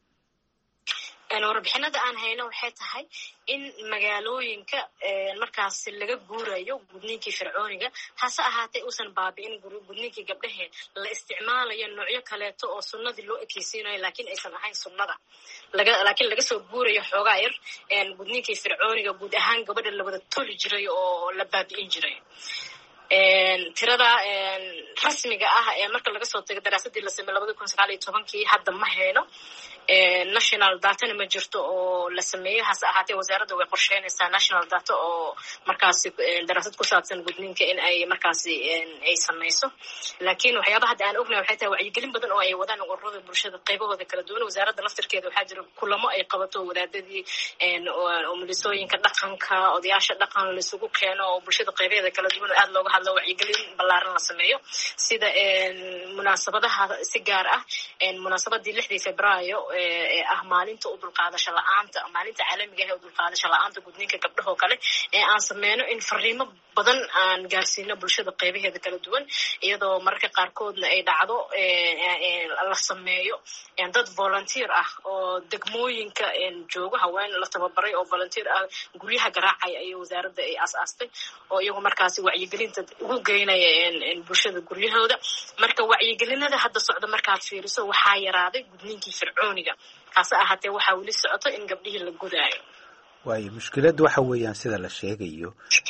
warbixinada aan hayno waxay tahay in magaalooyinka markaas laga guurayo gudniinkii fircooniga hase ahaatee uusan baabi'in gudniinkii gabdhahe la isticmaalayo noocyo kaleeto oo sunnadii loo ekeysiinayo laakiin aysan ahayn sunnada laakiin laga soo guurayo xoogaa yar gudniinkii fircooniga guud ahaan gabadha la wada toli jiray oo la baabi'in jiray. tirada rasmiga ah marka laga soo tago daraasadii la sameeyay 2019 hadda ma hayno national data ma jirto oo la sameeyay hase ahaatee wasaaradda way qorsheynaysaa national data oo markaasi daraasad ku saabsan gudniinka in ay markaasi ay sameyso. laakiin waxyaabaha hadda aan ognahay waxay tahay wacyigelin badan oo ay wadaan ururada bulshada qaybahooda kala duwan. wasaaradda laftirkeeda waxaa jira kulamo ay qabato wadaadadii oo milisooyinka dhaqanka odayaasha dhaqan la isugu keeno oo bulshada qaybaheeda kala duwan aad looga hadlo wacyigelin ballaaran la sameeyo sida munaasabadaha si gaar ah munaasabadii 6 Febraayo ee ah maalinta u dulqaadasho la'aanta maalinta caalamiga ah ee u dulqaadasho la'aanta gudniinka gabdhaha oo kale ee aan sameeyno in fariimo badan aan gaarsiino bulshada qaybaheeda kala duwan iyadoo marka qaarkoodna ay dhacdo la sameeyo dad volunteer ah oo degmooyinka jooga haween la tababaray oo volunteer ah guryaha garaacay ay wasaaradda ay asaastay oo iyagu markaasi wacyigelinta ugu geynaya bulshada guryahooda marka wacyigelinada hadda socda markaad fiiriso waxaa yaraaday gudniinkii fircooniga kaas ahaatee waxaa weli socoto in gabdhihii la gudaayo waayo mushkiladdu waxa weeyaan sida la sheegayo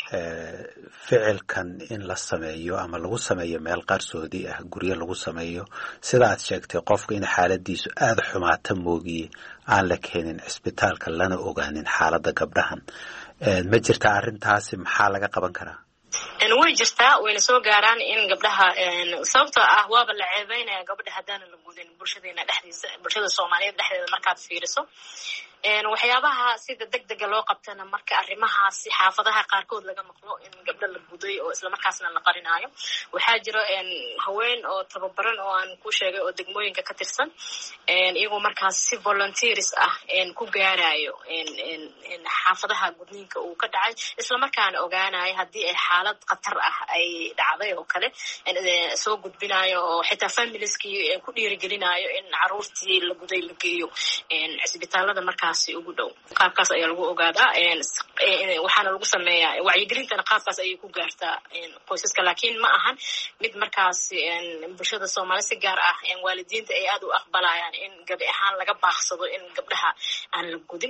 ficilkan in la sameeyo ama lagu sameeyo meel qarsoodi ah guryo lagu sameeyo sida aad sheegtay qofka in xaaladiisu aada xumaata moogiye aan la keenin cisbitaalka lana ogaanin xaaladda gabdhahan ma jirta arrintaasi maxaa laga qaban karaa way jirtaa wayna soo gaaraan in gabdhaha sababtoo ah waaba la ceebeynaya gabadha haddaana la gudin bulshadeena dhexdiisa bulshada Soomaaliyeed dhexdeeda markaad fiiriso waxyaabaha sida degdega loo qabtana marka arrimahaasi xaafadaha qaarkood laga maqlo in gabdha la guday oo isla markaasna la qarinaayo waxaa jira haween oo tababaran oo aan ku sheegay oo degmooyinka ka tirsan iyagoo markaas si volunteers ah ku gaarayo xaafadaha gudniinka uu ka dhacay isla markaana ogaanayo haddii ay xaalad khatar ah ay dhacday oo kale soo gudbinayo oo xitaa familieskii ku dhiirigelinayo in caruurtii la guday la geeyo cisbitaalada markaas ugu dhow qaabkaas ayaa lagu ogaadaa waxaana lagu sameeyaa wacyigelintana qaabkaas ayay ku gaartaa qoysaska laakiin ma ahan mid markaas bulshada Soomaaliyeed si gaar ah waalidiinta ay aad u aqbalayaan in gabi ahaan laga baaqsado in gabdhaha aan la gudin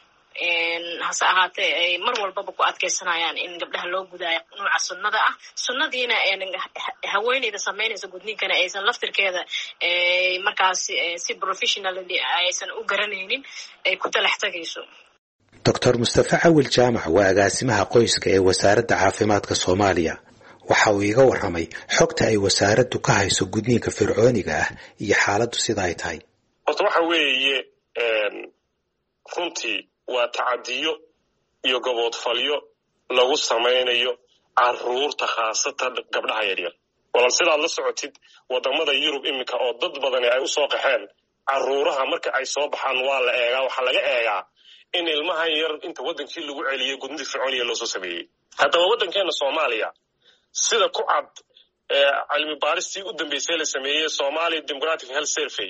hase ahaatee ay mar walbaba ku adkeysanayaan in gabdhaha loo gudaayo nooca sunnada ah sunnadiina haweeneyda sameynaysa gudniinkana aysan laftirkeeda markaas si professionally aysan u garanaynin ay ku talax tagayso Dr. Mustafa Awil Jaamac waa agaasimaha qoyska ee wasaaradda caafimaadka Soomaaliya waxa uu iga warramay xogta ay wasaaraddu ka hayso gudniinka fircooniga ah iyo xaaladdu sida ay tahay horta waxa weeye runtii waa tacadiyo iyo gaboodfalyo lagu samaynayo caruurta khaasatan gabdhaha yaryar walaal sidaad la socotid wadamada Yurub imika oo dad badan ay u soo qaxeen caruuraha marka ay soo baxaan waa la eegaa waxa laga eegaa in ilmaha yar inta wadankii lagu celiyo gudniinka fircooniga loo soo sameeyay haddaba wadankeena Soomaaliya sida ku cad cilmi baaristii u dambeysay la sameeyay Somali Demographic Health Survey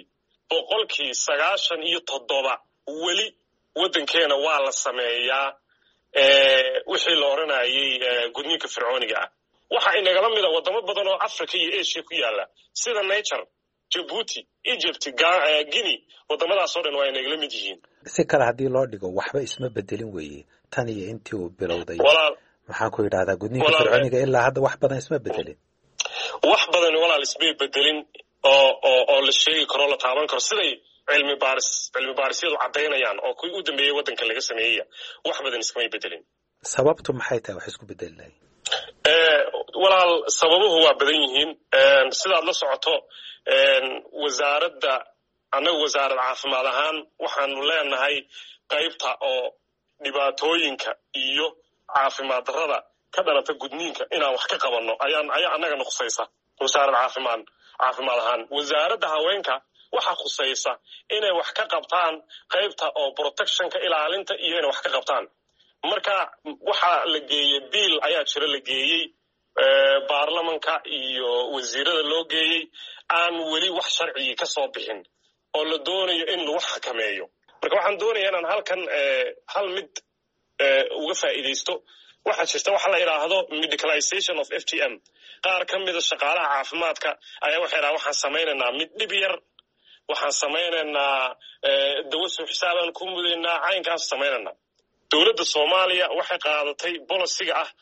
97% weli wadankeena waa la sameeyaa wixii la oranayay gudniinka fircooniga ah waxa inagala mid ah wadamo badan oo Afrika iyo Asia ku yaala sida Niger, Djibouti, Egypt, Guinea wadamadaas oo dhan waa inagala mid yihiin si kale hadii loo dhigo waxba isma bedelin weeye tan iyo intii uu bilowday maxaan ku yiraahdaa gudniinka fircooniga ilaa hadda wax badan isma bedelin wax badan walaal isma bedelin oo la sheegi karo la taaban karo siday cilmi baarisyadu cadaynayaan oo kuwii u dambeeyay wadanka laga sameeyay wax badan iskama bedelin sababtu maxay tahay wax isku bedelay walaal sababuhu waa badan yihiin sidaad la socoto wasaaradda anagu wasaarad caafimaad ahaan waxaanu leenahay qaybta oo dhibaatooyinka iyo caafimaad darrada ka dhalata gudniinka inaan wax ka qabanno ayaa anaga nuqsaysa wasaarad caafimaad ahaan wasaaradda haweenka waxa khusaysa inay wax ka qabtaan qaybta oo protectionka ilaalinta iyo inay wax ka qabtaan marka waxa la geeyay biil ayaa jira la geeyay baarlamanka iyo wasiirada loo geeyay aan weli wax sharci ka soo bixin oo la doonayo in lagu xakameeyo marka waxaan doonayaa inaan halkan hal mid uga faa'iideysto waxa jirta waxa la yiraahdo medicalization of FGM qaar ka mid ah shaqaalaha caafimaadka ayaa waxaan sameynaynaa mid dhib yar waxaan sameynaynaa dawo soo xisaaban ku mudaynaa caynkaas sameynaynaa dowladda Soomaaliya waxay qaadatay policy-ga ah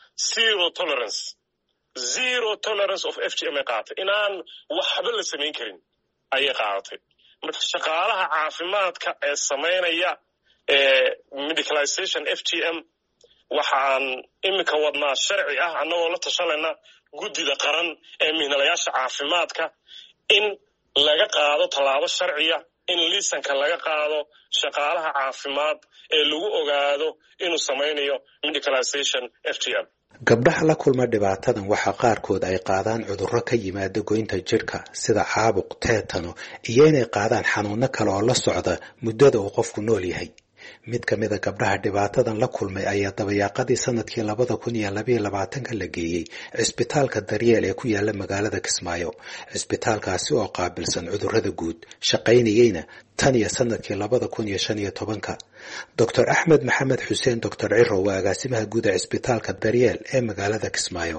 zero tolerance of FGM qaadatay inaan waxba la sameyn karin ayay qaadatay marka shaqaalaha caafimaadka ee sameynaya medicalization FGM waxaan imika wadnaa sharci ah annagoo la tashanayna guddida qaran ee mihnalayaasha caafimaadka in laga qaado tallaabo sharciya in liisanka laga qaado shaqaalaha caafimaad ee lagu ogaado inuu sameynayo medicalization FGM gabdhaha la kulma dhibaatadan waxaa qaarkood ay qaadaan cudurro ka yimaada goynta jidhka sida caabuq, teetano iyo inay qaadaan xanuuno kale oo la socda muddada uu qofku nool yahay. mid ka mida gabdhaha dhibaatadan la kulmay ayaa dabayaaqadii sanadkii 2022 la geeyey cisbitaalka Daryeel ee ku yaala magaalada Kismaayo. cisbitaalkaasi oo qaabilsan cudurrada guud shaqaynayayna tan iyo sanadkii 2015. Dr. Axmed Maxamed Xuseen Dr. Ciro waa agaasimaha guud ee cisbitaalka Daryeel ee magaalada Kismaayo.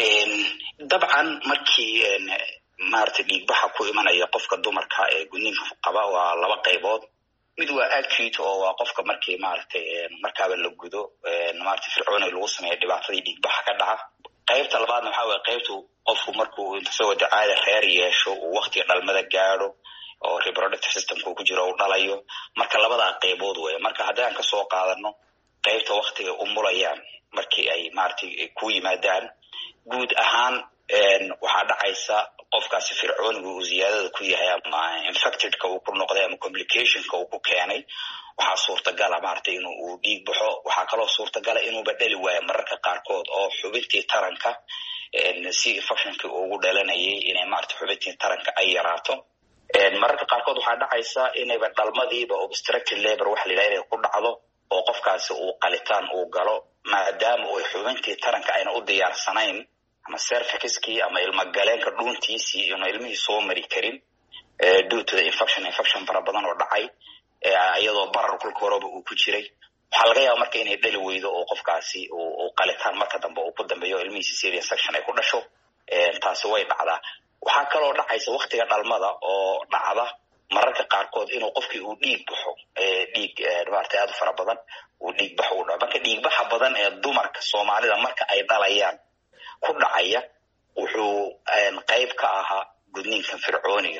dabcan markii maartay dhiigbaxa ku imanaya qofka dumarka ee gudniinka qaba waa laba qaybood. mid waa acute oo waa qofka markii maartay markaaba la gudo maartay fircooni lagu sameeyo dhibaatadii dhiigbaxa ka dhaca. qaybta labaadna waxa weeye qaybtu qofku markuu intasoo caada reer yeesho uu waqtiga dhalmada gaadho oo reproductive systemku ku jiro uu dhalayo. marka labada qaybood weeye. marka haddaan ka soo qaadano qaybta waqtiga umulayaan markii ay maartay ku yimaadaan guud ahaan waxaa dhacaysa qofkaasi fircoonigu uu ziyaadada ku yahay ama infectedka uu ku noqday ama complicationka uu ku keenay waxaa suurtagala maartay inuu dhiig baxo. waxaa kaloo suurtagala inuuba dhali waayo mararka qaarkood oo xubintii taranka si infectionkii ugu dhalanayay inay maartay xubintii taranka ay yaraato. mararka qaarkood waxaa dhacaysa inayba dhalmadiiba obstructed labor waxa la yidhahda inay ku dhacdo oo qofkaasi uu qalitaan uu galo maadaama uu xubintii taranka ayna u diyaarsanayn ama cervixkii ama ilmagaleenka dhuuntiisii inuu ilmihii soo mari karin due to the infection fara badan oo dhacay iyadoo barar kulka horeba uu ku jiray. waxaa laga yaaba marka inay dhali weydo oo qofkaasi uu qalitaan marka dambe uu ku dambeeyo ilmihiisi serious section ay ku dhasho. taasi way dhacdaa. waxaa kaloo dhacaysa waqtiga dhalmada oo dhacda mararka qaarkood inuu qofkii uu dhiig baxo dhiig maartay aad u fara badan uu dhiig baxo u dhaco. marka dhiigbaxa badan ee dumarka Soomaalida marka ay dhalayaan ku dhacaya wuxuu qayb ka ahaa gudniinkan fircooniga.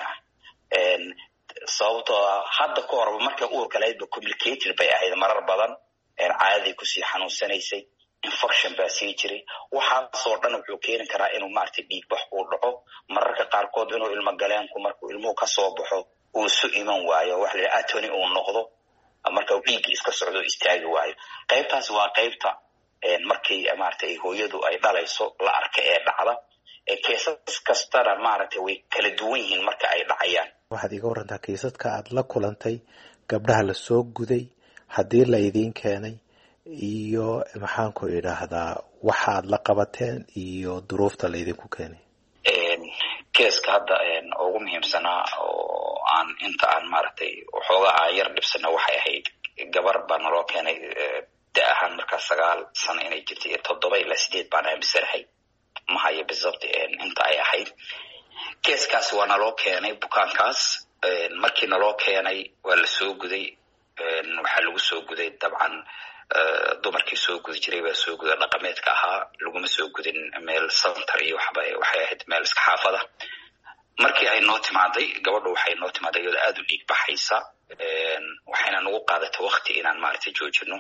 sababtoo hadda ka hor marka uurka lahayd ba complicated bay ahayd marar badan caadi ku sii xanuunsanaysay infection baa sii jiray. waxaasoo dhan wuxuu keeni karaa inuu maartay dhiigbax uu dhaco mararka qaarkood inuu ilmo galeenku markuu ilmuhu ka soo baxo uu su iman waayo wax la yidhaha atony uu noqdo marka dhiiggii iska socdo istaagi waayo. qaybtaasi waa qaybta markii maartay hooyadu ay dhalayso la arka ee dhacda. keesas kastana maartay way kala duwan yihiin marka ay dhacayaan. waxaad iga warantaa kiisaska aad la kulantay gabdhaha la soo guday haddii la idiin keenay iyo maxaan ku idhaahdaa waxaad la qabateen iyo duruufta la idinku keenay. keeska hadda ugu muhiimsanaa oo aan inta aan maartay waxoogaa yar dhibsana waxay ahayd gabar baa naloo keenay da ahaan markaa 9 sano inay jirtay 7 ilaa 8 baan aaminsanahay ma hayo bisabt inta ay ahayd. keeskaasi waa naloo keenay bukaankaas. markii naloo keenay waa la soo guday. waxaa lagu soo guday dabcan dumarkii soo gudi jiray baa soo guda dhaqameedka ahaa. laguma soo gudin meel center iyo waxay ahayd meel iska xaafada. markii ay noo timaaday gabadhu waxay noo timaaday iyadoo aad u dhiig baxaysa. waxayna nagu qaadatay waqti inaan maartay joojino.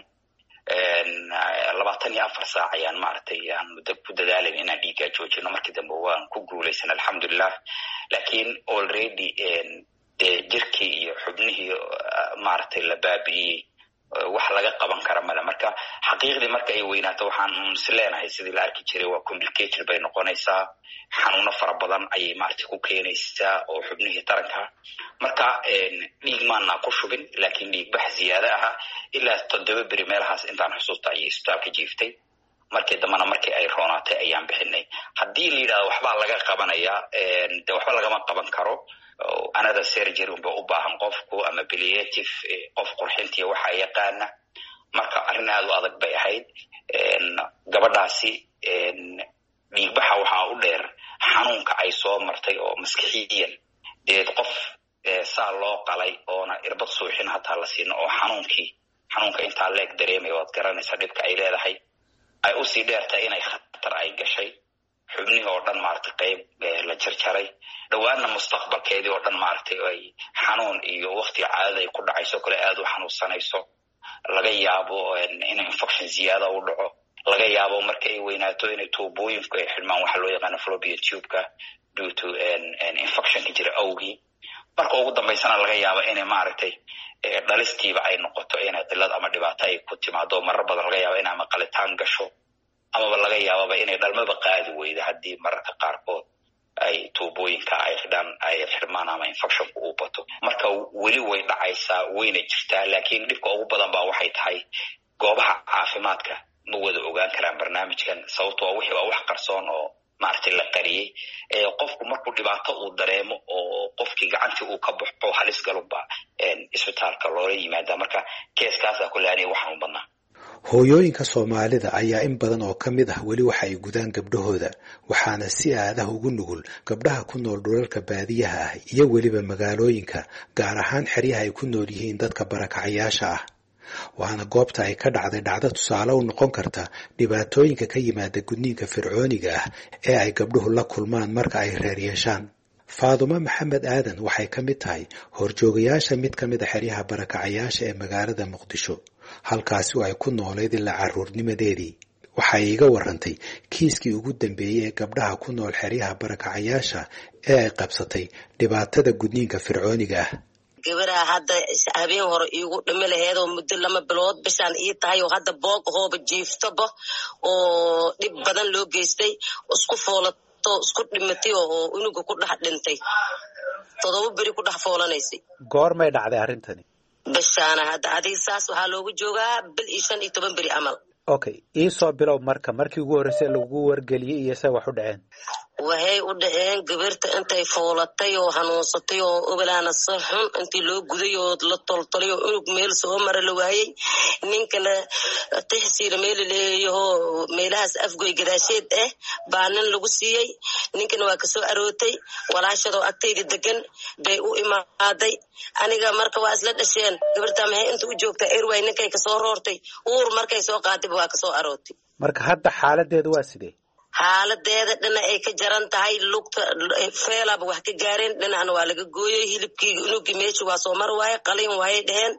24 saac ayaan maartay aan muddo ku dadaalay inaan dhiigga joojino. markii dambe waan ku guulaysan alxamdulillah. laakiin already jirkii iyo xubnihii maartay la baabi'iyey wax laga qaban kara male. marka xaqiiqdii marka ay weynaato waxaan isleenahay sidii la arki jiray waa complicated bay noqonaysaa. xanuuno fara badan ayay maartay ku keenaysaa oo xubnihii taranka. marka dhiig maana ku shubin laakiin dhiig bax ziyaada ah ilaa 7 beri meelahaas intaan xusuusta ayay isbitaalka jiiftay. markii dambana markii ay roonaatay ayaan bixinay. haddii la yidhahdo waxbaa laga qabanayaa de waxba lagama qaban karo. another surgery unba u baahan qofku ama palliative qof qurxintii waxa yaqaana. marka arrin aad u adag bay ahayd. gabadhaasi dhiigbaxa waxaa u dheer xanuunka ay soo martay oo maskixiyan qof saa loo qalay oona irbad suuxin hataa la siino oo xanuunka intaa leeg dareemay waad garanaysaa dhibka ay leedahay. ay usii dheertahay inay khatar ay gashay xubnihii oo dhan maartay qayb la jarjaray. dhawaanna mustaqbalkeedii oo dhan maartay ay xanuun iyo waqtiga caadada ay ku dhacayso kale aad u xanuunsanayso. laga yaabo in infection ziyaada u dhaco. laga yaabo marka ay weynaato inay tuubooyinku ay xidhmaan waxa loo yaqaano fallopian tube-ka due to infectionka jira awgii. marka ugu dambaysana laga yaabo inay maaragtay dhalistiiba ay noqoto inay qilad ama dhibaato ay ku timaado. marar badan laga yaabo inay ama qalitaan gasho amaba laga yaababa inay dhalmaba qaadi weyda haddii mararka qaarkood ay tuubooyinka ay xirmaan ama infectionku uu bato. Marka weli way dhacaysaa, wayna jirtaa, laakiin dhibka ugu badan baa waxay tahay goobaha caafimaadka ma wada ogaan karaan barnaamijkan, sababtoo wixii waa wax qarsoon oo maaragtay la qariyey. Qofku markuu dhibaato uu dareemo oo qofkii gacantii uu ka baxo halis galubba isbitaalka loola yimaada. Marka keeskaasaa kule aniga waxaan u badnaa. hooyooyinka Soomaalida ayaa in badan oo ka mid ah weli waxa ay gudaan gabdhahooda, waxaana si aadaha ugu nugul gabdhaha ku nool dhulalka baadiyaha ah iyo weliba magaalooyinka, gaar ahaan xeryaha ay ku nool yihiin dadka barakacayaasha ah. waana goobta ay ka dhacday dhacdo tusaale u noqon karta dhibaatooyinka ka yimaada gudniinka fircooniga ah ee ay gabdhuhu la kulmaan marka ay reer yeeshaan. Faadumo Maxamed Aadan waxay ka mid tahay horjoogayaasha mid ka mid a xeryaha barakacayaasha ee magaalada Muqdisho, halkaasi oo ay ku nooleed ilaa carruurnimadeedii. waxay iga warantay kiiskii ugu dambeeyey ee gabdhaha ku nool xeryaha barakacayaasha ee ay qabsatay dhibaatada gudniinka fircooniga ah. gabaraa hadda habeen hore iigu dhimi laheed oo muddo 2 bilood bishaan ii tahay oo hadda boog hooba jiiftaba oo dhib badan loo geystay, isku foolato isku dhimatay oo unuga ku dhex dhintay 7 beri ku dhex foolanaysay. goormay dhacday arrintani? bishaana hadda adiga saas waxaa loogu joogaa bil 15 beri amal. Okay, iisoo bilow markii ugu horreysay lagu wargeliyey iyo say wax u dhaceen. waxay u dhaceen gabarta intay foolatay oo hanuunsatay oo ogolaana saxun intii loo guday oo la toltolay oo unug meel soo mara la waayay. ninkana tixsiira meel leeyaho meelahaas afgoy gadaasheed baa nin lagu siiyey. ninkana waa kasoo arootay, walaashadoo agtayda degan bay u imaaday. aniga marka waa isla dhasheen. gabarta maxay inta u joogtaa airway ninkay kasoo roortay, uur markay soo qaatay waa kasoo arootay. marka hadda xaaladeedu waa sidee? xaaladeeda dhinac ay ka jaran tahay, lugta feelaba wax ka gaareen, dhinacna waa laga gooyey. hilibkii unugii meesha waa soo mar waaye, qalin waayay dheheen.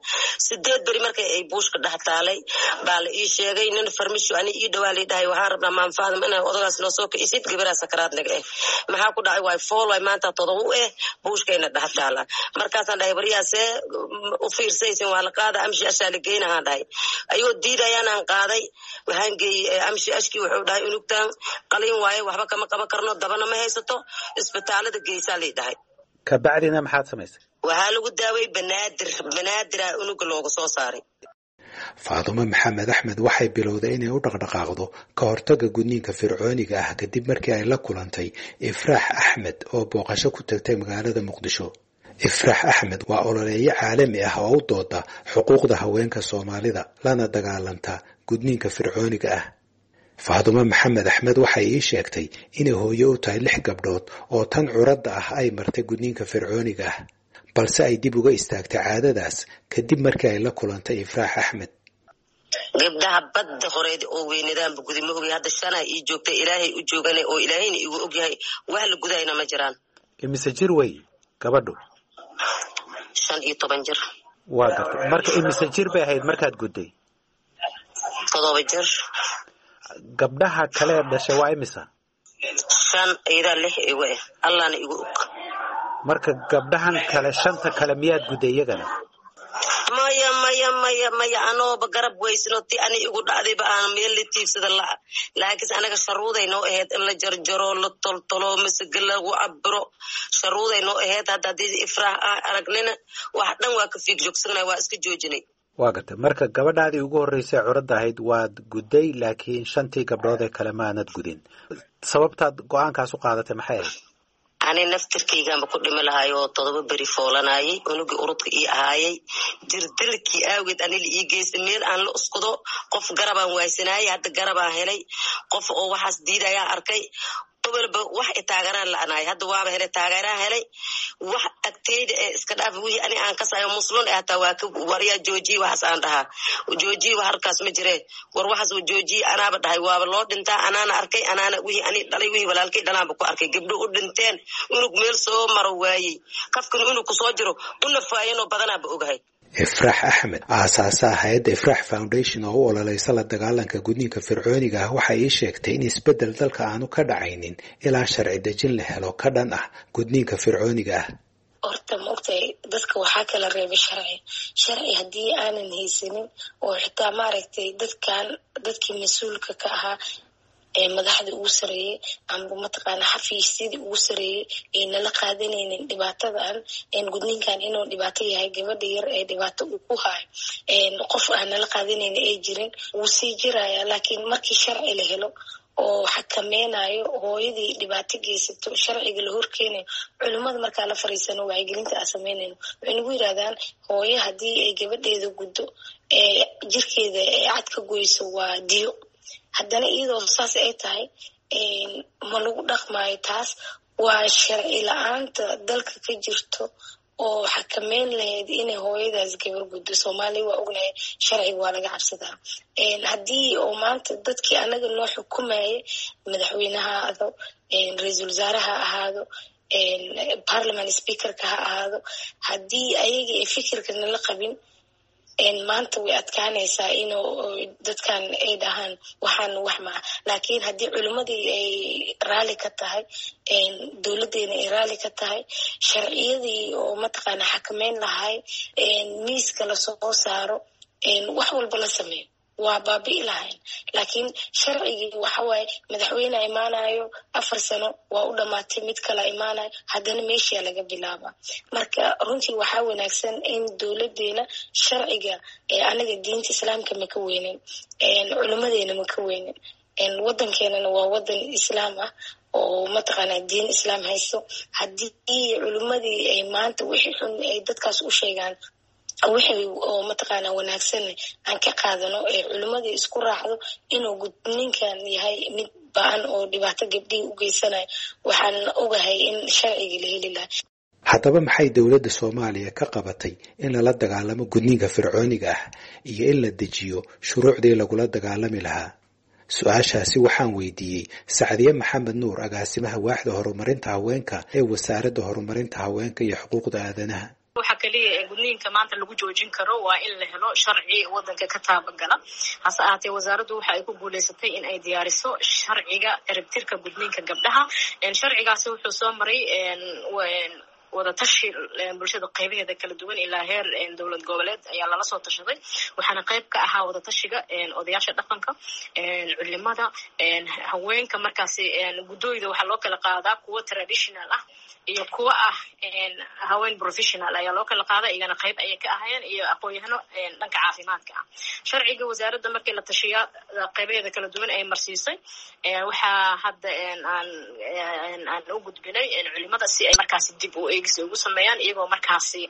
8 beri markay ay buushka dhex taalay baa la ii sheegay. nin farmisho ani ii dhawaa lay dhahay waxaan rabnaa maanfaadam inay odagaas noo soo kicisid, gabaraa sakaraad naga maxaa ku dhacay? waay fool waay maanta 7 buushkayna dhex taalaa. markaasaan dhahay baryaasee u fiirsaysin waa la qaada amshi ashaa la geynahaan dhahay. ayuu diidayaan aan qaaday, waxaan geeyey amshi ashkii. wuxuu dhahay unugtaan qalin waaye, waxba kama qaban karno, dabana ma haysato, isbitaalada geysaa lay dhahay. ka bacdina maxaad samaysay? waxaa lagu daaway banaadir unuga looga soo saaray. Faadumo Maxamed Axmed waxay bilowday inay u dhaqdhaqaaqdo ka hortagga gudniinka fircooniga ah kadib markii ay la kulantay Ifraax Axmed oo booqasho ku tagtay magaalada Muqdisho. Ifraax Axmed waa ololeeye caalami ah oo u dooda xuquuqda haweenka Soomaalida lana dagaalanta gudniinka fircooniga ah. Faadumo Maxamed Axmed waxay ii sheegtay inay hooyo u tahay 6 gabdhood oo tan curadda ah ay martay gudniinka fircooniga ah, balse ay dib uga istaagtay caadadaas kadib markii ay la kulantay Ifraax Axmed. gabdhaha badda horeed oo weynadaanba gudimo ogay. hadda 5 ii joogtay, ilaahay u joogane oo ilaahayna igu ogyahay, wax la gudayna ma jiraan. imise jir way gabadhu? 15 jir. waa gartay. marka imise jir bay ahayd markaad gudday? 7 jir. gabdhaha kale dhashay waa imisa? 5 iyada 6 igu allahna igu og. marka gabdhahan kale 5 kale miyaad gudday iyagana? maya anooba garab weysno ti ani igu dhacdayba aan meel la tiibsada laakiin anaga sharuuday noo ahayd in la jarjaro, la toltolo, masga lagu cabiro. sharuuday noo ahayd. hadda haddii Ifraax aragnina wax dhan waa ka fiig joogsanay, waa iska joojinay. waa gartay. marka gabadhaadii ugu horreysay curadda ahayd waad gudday, laakiin 5tii gabdhood ee kale maanad gudin. sababtaad go'aankaas u qaadatay maxay ahayd? ani naftirkaygaanba ku dhimi lahaay oo 7 beri foolanayay, unugii urudka ii ahaayay. jirdilkii aawgeed ani la ii geystay meel aan la uskudo. qof garabaan waaysanayay, hadda garabaan helay. qof oo waxaas diidayaan arkay. gobolba wax taageeraan la'anaay. hadda waaba helay, taageeraan helay. wax agteeda ee iska dhaaf wixii ani aan ka saayo muslim hataa waa ka wariyaa joojiye waxaas aan dhahaa. joojiye wax halkaas ma jiree, war waxaas joojiye anaaba dhahay. waaba loo dhintaa, anaana arkay, anaana wixii ani dhalay wixii walaalkay dhalaanba ku arkay. gabdho u dhinteen, unug meel soo maro waayey. qafkan unug ku soo jiro u nafaayanoo badanaaba ogahay. Ifraax Axmed, aasaasaha hay'adda Ifraax Foundation oo u ololeysa la dagaalanka gudniinka fircooniga ah, waxay ii sheegtay in isbeddel dalka aanu ka dhacaynin ilaa sharci dejin la helo ka dhan ah gudniinka fircooniga ah. horta maogtahay dadka waxaa kala reebay sharci haddii aanan haysanin oo xitaa maaragtay dadkii mas-uulka ka ahaa madaxdii ugu sareeyey amba mataqaana xafiisyadii ugu sareeyey ay nala qaadanaynin dhibaatadan gudniinkan inuu dhibaato yahay gabadha yar ee dhibaato uu ku hayo qof aan nala qaadanaynin ay jirin wuu sii jiraya laakiin markii sharci la helo oo xakameynayo hooyadii dhibaato geysato sharciga la horkeenayo culimmada markaa la fariisano wacyigelinta aan sameynayno waxay nagu yidhahdaan hooyo haddii ay gabadheeda guddo jirkeeda ee cad ka goyso waa diyo haddana iyadoo saas ay tahay ma lagu dhaqmaayo taas waa sharci la-aanta dalka ka jirto oo xakameyn lahayd inay hooyadaas gabar guddo soomaaliya waa ognahay sharciga waa laga cabsadaa haddii oo maanta dadkii anaga noo xukumayay madaxweyne ha ahaado ra-iisul wasaare ha ahaado parliament speakerka ha ahaado haddii ayaga ay fikirka nala qabin maanta way adkaanaysaa inuu dadkan ay dhahaan waxaan wax maa laakiin haddii culimmadii ay raali ka tahay dowladdeena ay raali ka tahay sharciyadii oo mataqaana xakameyn lahay miiska lasoo saaro wax walba la sameeyo waa baabi'i lahayn laakiin sharcigii waxawaaye madaxweyne imaanayo 4 sano waa u dhamaatay mid kala imaanayo haddana meeshaa laga bilaaba marka runtii waxaa wanaagsan in dowladeena sharciga anaga diinta islaamka ma ka weynin culimadeena ma ka weynin wadankeenana waa wadan islaam ah oo mataqaanaa diin islaam haysto haddii culimadii ay maanta wixii xun ay dadkaas u sheegaan wixii oo mataqaanaa wanaagsan aan ka qaadano culimadii isku raacdo inuu gudniinkan yahay mid ba'an oo dhibaato gabdhihii u geysanayo waxaan ogahay in sharcigii la heli lahaa haddaba maxay dowladda Soomaaliya ka qabatay in lala dagaalamo gudniinka fircooniga ah iyo in la dejiyo shuruucdii lagula dagaalami lahaa su-aashaasi waxaan weydiiyey Sacdiye Maxamed Nuur agaasimaha waaxda horumarinta haweenka ee wasaaradda horumarinta haweenka iyo xuquuqda aadanaha waxa kaliya ee gudniinka maanta lagu joojin karo waa in la helo sharci wadanka ka taabagala hase ahaatee wasaaraddu waxa ay ku guuleysatay in ay diyaariso sharciga ciribtirka gudniinka gabdhaha sharcigaasi wuxuu soo maray wada tashi bulshada qaybaheeda kala duwan ilaa heer dowlad goboleed ayaa lala soo tashaday waxaana qayb ka ahaa wada tashiga odayaasha dhaqanka culimada haweenka markaasi gudooyda waxaa loo kala qaadaa kuwa traditional ah iyo kuwa ah haween professional ayaa loo kala qaadaa iyagana qayb ayay ka ahayeen iyo aqoon-yahano dhanka caafimaadka ah sharciga wasaaradda markii la tashiya qaybaheeda kala duwan ay marsiisay waxaa hadda aan u gudbinay culimada si ay markaasi dib u eegis ugu sameeyaan iyagoo markaasi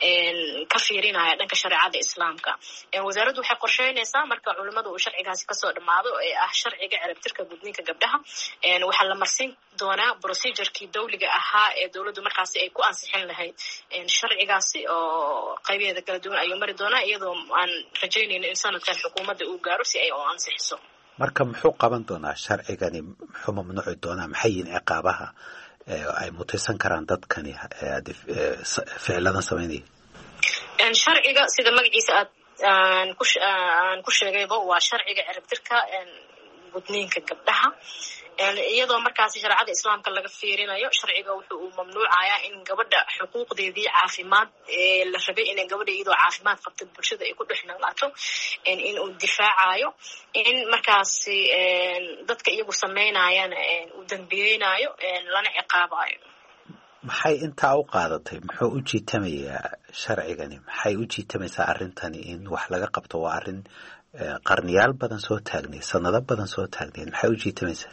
ka fiirinaya dhanka shareecada islaamka wasaaraddu waxay qorsheynaysaa marka culimada uu sharcigaasi kasoo dhamaado ee ah sharciga ciribtirka gudniinka gabdhaha waxaa la marsiin doonaa procedurkii dawliga ahaa ee dowladdu markaasi ay ku ansixin lahayd sharcigaasi oo qaybaheeda kala duwan ayuu mari doonaa iyadoo aan rajaynayno in sanadkan xukuumadda uu gaaro si ay u ansixiso marka muxuu qaban doonaa sharcigani muxuu mamnuuci doonaa maxay yihiin ciqaabaha ay mutaysan karaan dadkani ficladan sameynaya sharciga sida magaciisa aan ku sheegayba waa sharciga ciribtirka gudniinka gabdhaha iyadoo markaasi shareecada islaamka laga fiirinayo sharciga wuxuu uu mamnuucayaa in gabadha xuquuqdeedii caafimaad la rabay inay gabadha iyadoo caafimaad qabta bulshada ay ku dhex noolaato in uu difaacayo in markaasi dadka iyagu sameynayana uu dambiyeynayo lana ciqaabayo maxay intaa u qaadatay muxuu u jiitamayaa sharcigani maxay u jiitamaysaa arrintani in wax laga qabto waa arrin qarniyaal badan soo taagnay sanado badan soo taagnayd maxay u jiitamaysaa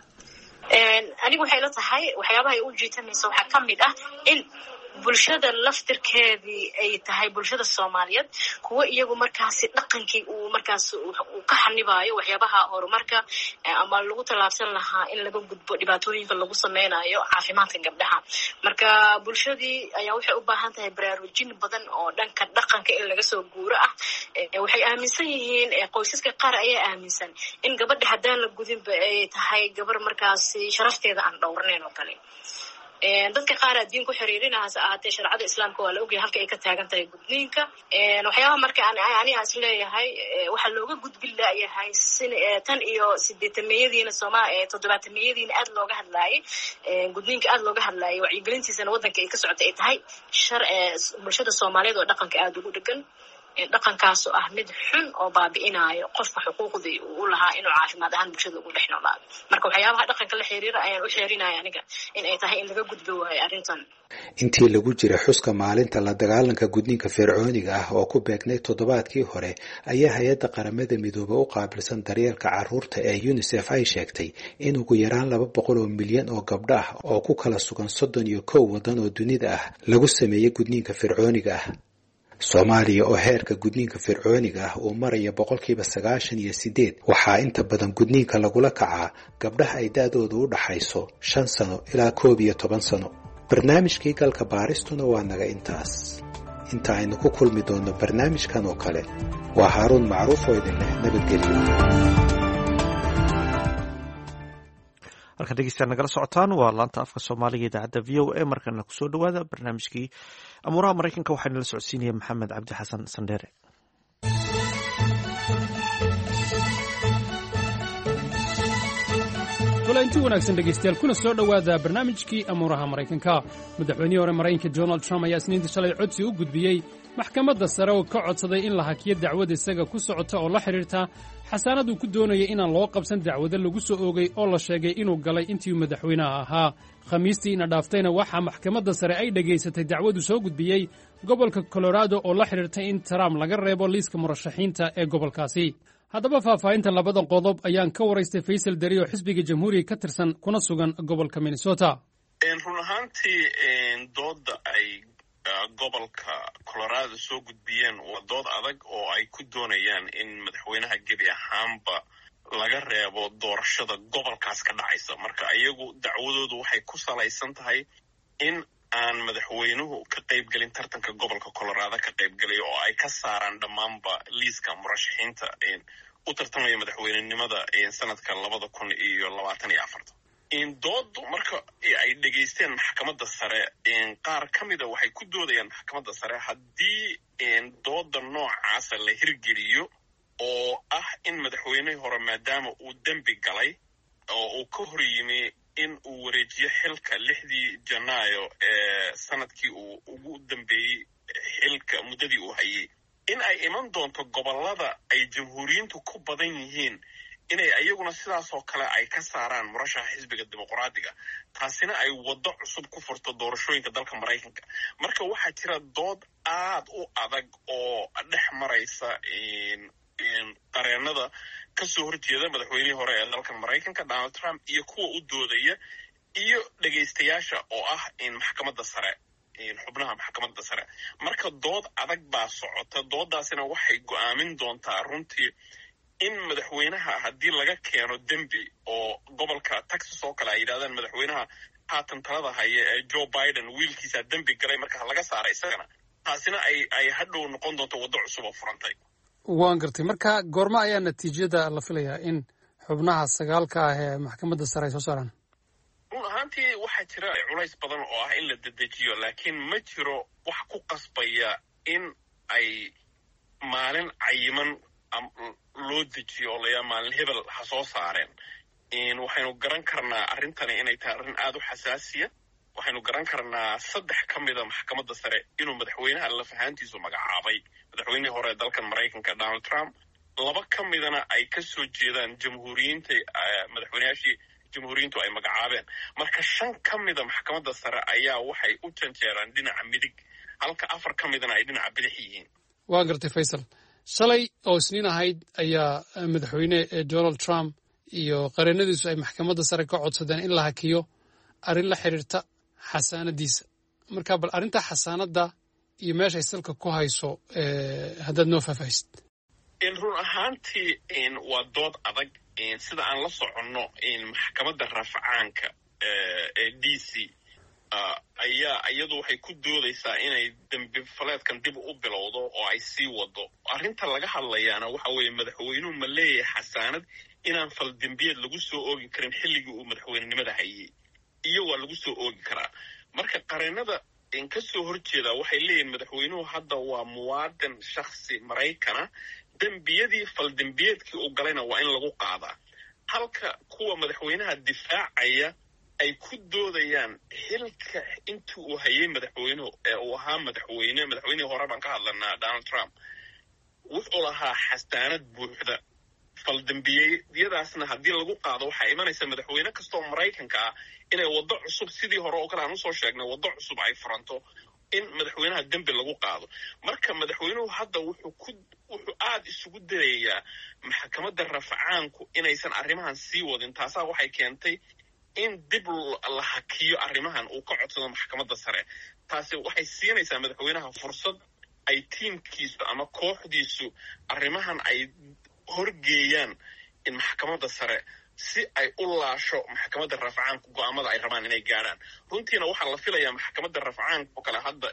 anigu waxay la tahay waxyaabaha ay u jiitamaysa waxaa ka mid ah in bulshada laftirkeedii ay tahay bulshada Soomaaliyeed kuwa iyagu markaasi dhaqankii uu markaas uu ka xanibayo waxyaabaha horumarka ama lagu talaabsan lahaa in laga gudbo dhibaatooyinka lagu sameynayo caafimaadka gabdhaha marka bulshadii ayaa waxay u baahan tahay baraarujin badan oo dhanka dhaqanka in laga soo guuro ah waxay aaminsan yihiin qoysaska qaar ayaa aaminsan in gabadha haddaan la gudinba ay tahay gabar markaasi sharafteeda aan dhowrnayn oo kale dadka qaar diin ku xiriirinahaas ahaatee shareecada islaamka waa la ogyahay halka ay ka taagan tahay gudniinka waxyaabaha marka aniga is leeyahay waxaa looga gudbi laayahay tan iyo 80-meeyadiina Soomaaliya 70-meeyadiina aad looga hadlaayay gudniinka aad looga hadlaayay wacyigelintiisana wadanka ay ka socotay ay tahay bulshada Soomaaliyeed oo dhaqanka aad ugu dhagan dhaqankaasoo ah mid xun oo baabi'inayo qofka xuquuqdii uu u lahaa inuu caafimaad ahaan bulshada ugu dhex noolaado. Marka waxyaabaha dhaqanka la xiriira ayaan u xeerinaya aniga in ay tahay in laga gudbo waayo arrintan. intii lagu jira xuska maalinta la dagaalanka gudniinka fircooniga ah oo ku beegnay toddobaadkii hore ayaa hay-adda qaramada midoobay u qaabilsan daryeelka carruurta ee UNICEF ay sheegtay in ugu yaraan 200 milyan oo gabdho ah oo ku kala sugan 31 waddan oo dunida ah lagu sameeyey gudniinka fircooniga ah. Soomaaliya oo heerka gudniinka fircooniga ah uu maraya 98%, waxaa inta badan gudniinka lagula kacaa gabdhaha ay da-doodu u dhaxayso 5 sano ilaa 11 sano. barnaamijkii galka baaristuna waa naga intaas. inta aynu ku kulmi doonno barnaamijkan oo kale, waa Haaruun Macruuf oo idin leh nabadgelyo. halkan dhegeystayaal nagala socotaan waa laanta afka Soomaaliga idaacadda VOA. markana kusoo dhawaada barnaamijkii amuuraha Mareykanka waxaana la socodsiinaya Maxamed Cabdi Xasan Sandheere. intii wanaagsan dhegaystayaal kuna soo dhowaada barnaamijkii amuuraha Maraykanka. madaxweynihii hore Maraykanka Donald Trump ayaa Isniintii shalay codsi u gudbiyey maxkamadda sare oo ka codsaday in la hakiyo dacwad isaga ku socota oo la xidhiirta xasaanad uu ku doonayay inaan loo qabsan dacwado lagu soo oogay oo la sheegay inuu galay intii uu madaxweynaha ahaa. Khamiistii ina dhaaftayna waxaa maxkamadda sare ay dhegaysatay dacwadu soo gudbiyey gobolka Colorado oo la xidhiirtay in Trump laga reebo liiska murashaxiinta ee gobolkaasi. haddaba faahfaahinta labadan qodob ayaan ka waraystay Faysal Dari oo xisbiga Jamhuuriga ka tirsan kuna sugan gobolka Minnesota. run ahaantii doodda ay gobolka Colorado soo gudbiyeen waa dood adag oo ay ku doonayaan in madaxweynaha gebi ahaanba laga reebo doorashada gobolkaas ka dhacaysa. marka iyagu dacwadoodu waxay ku salaysan tahay in aan madaxweynuhu ka qaybgelin tartanka gobolka Colorado ka qaybgelay oo ay ka saaraan dhammaanba liiska murashaxiinta u tartamaya madaxweynenimada sanadka 2024. doodu marka ay dhegaysteen maxkamadda sare qaar ka mida waxay ku doodayaan maxkamadda sare haddii dooda noocaasa la hirgeliyo oo ah in madaxweynihii hore maadaama uu dembi galay oo uu ka hor yimi in uu wareejiyo xilka 6 Janaayo ee sanadkii uu ugu dambeeyey xilka muddadii uu hayay, in ay iman doonto gobollada ay jamhuuriyiintu ku badan yihiin inay ayaguna sidaas oo kale ay ka saaraan murashaxa xisbiga dimuqraadiga. taasina ay waddo cusub ku furto doorashooyinka dalka Maraykanka. marka waxaa jira dood aad u adag oo dhex maraysa qareennada ka soo horjeeda madaxweynihii hore ee dalka Maraykanka Donald Trump iyo kuwa u doodaya iyo dhegaystayaasha oo ah maxkamadda sare, xubnaha maxkamadda sare. marka dood adag baa socota. doodaasina waxay go'aamin doontaa runtii in madaxweynaha haddii laga keeno dembi oo gobolka Texas oo kale ay yidhahdaan madaxweynaha haatan talada haya ee Joe Biden wiilkiisa dembi galay marka laga saaray isagana, taasina ay hadhow noqon doonto waddo cusub oo furantay. waan gartay. marka goorma ayaa natiijada la filayaa in xubnaha 9 ah ee maxkamadda sare ay soo saaraan? run ahaantii waxaa jira culays badan oo ah in la dedejiyo, laakiin ma jiro wax ku qasbaya in ay maalin cayiman loo dejiyo oo layaa maalin hebel ha soo saareen. waxaynu garan karnaa arrintani inay tahay arrin aad u xasaasiya. waxaynu garan karnaa 3 ka mida maxkamadda sare inuu madaxweynaha laf ahaantiisu magacaabay, madaxweynihii hore ee dalkan Maraykanka Donald Trump. 2 ka midana ay ka soo jeedaan jamhuuriyiinta, madaxweynayaashii jamhuuriyiintu ay magacaabeen. marka 5 ka mida maxkamadda sare ayaa waxay u janjeeraan dhinaca midig, halka 4 ka midana ay dhinaca bidix yihiin. waan gartay Faysal. shalay oo Isniin ahayd ayaa madaxweyne Donald Trump iyo qareennadiisu ay maxkamadda sare ka codsadeen in la hakiyo arrin la xiriirta xasaanadiisa. marka bal arrinta xasaanadda iyo meesha ay salka ku hayso haddaad noo faahfaahisid. run ahaantii waa dood adag. sida aan la soconno maxkamadda rafcaanka ee DC ayaa iyadu waxay ku doodaysaa inay dembi faleedkan dib u bilowdo oo ay sii wado. arrinta laga hadlayaana waxa weeye madaxweynuhu ma leeyahay xasaanad inaan faldembiyeed lagu soo oogi karin xilligii uu madaxweynenimada hayay, iyo waa lagu soo oogi karaa. marka qareennada ka soo horjeeda waxay leeyihin madaxweynuhu hadda waa muwaadin shakhsi Maraykana, dembiyadii faldembiyeedkii uu galayna waa in lagu qaadaa. halka kuwa madaxweynaha difaacaya ay ku doodayaan xilka intii uu hayay madaxweynuhu ee uu ahaa madaxweynihii hore baan ka hadlanaa Donald Trump, wuxuu lahaa xastaanad buuxda faldambiyeyadaasna haddii lagu qaado waxaa imanaysa madaxweyne kastoo maraykanka ah inay waddo cusub sidii hore oo kale aan usoo sheegnay waddo cusub ay furanto in madaxweynaha dembi lagu qaado. marka madaxweynuhu hadda wuxuu aad isugu dayayaa maxkamadda rafcaanku inaysan arrimahan sii wadin. taasaa waxay keentay in dib la hakiyo arrimahan uu ka codsado maxkamadda sare. taasi waxay siinaysaa madaxweynaha fursad ay tiimkiisu ama kooxdiisu arrimahan ay horgeeyaan in maxkamadda sare si ay u laasho maxkamadda rafcaanka go'aamada ay rabaan inay gaarhaan. runtiina waxaa la filayaa maxkamadda rafcaanka oo kale hadda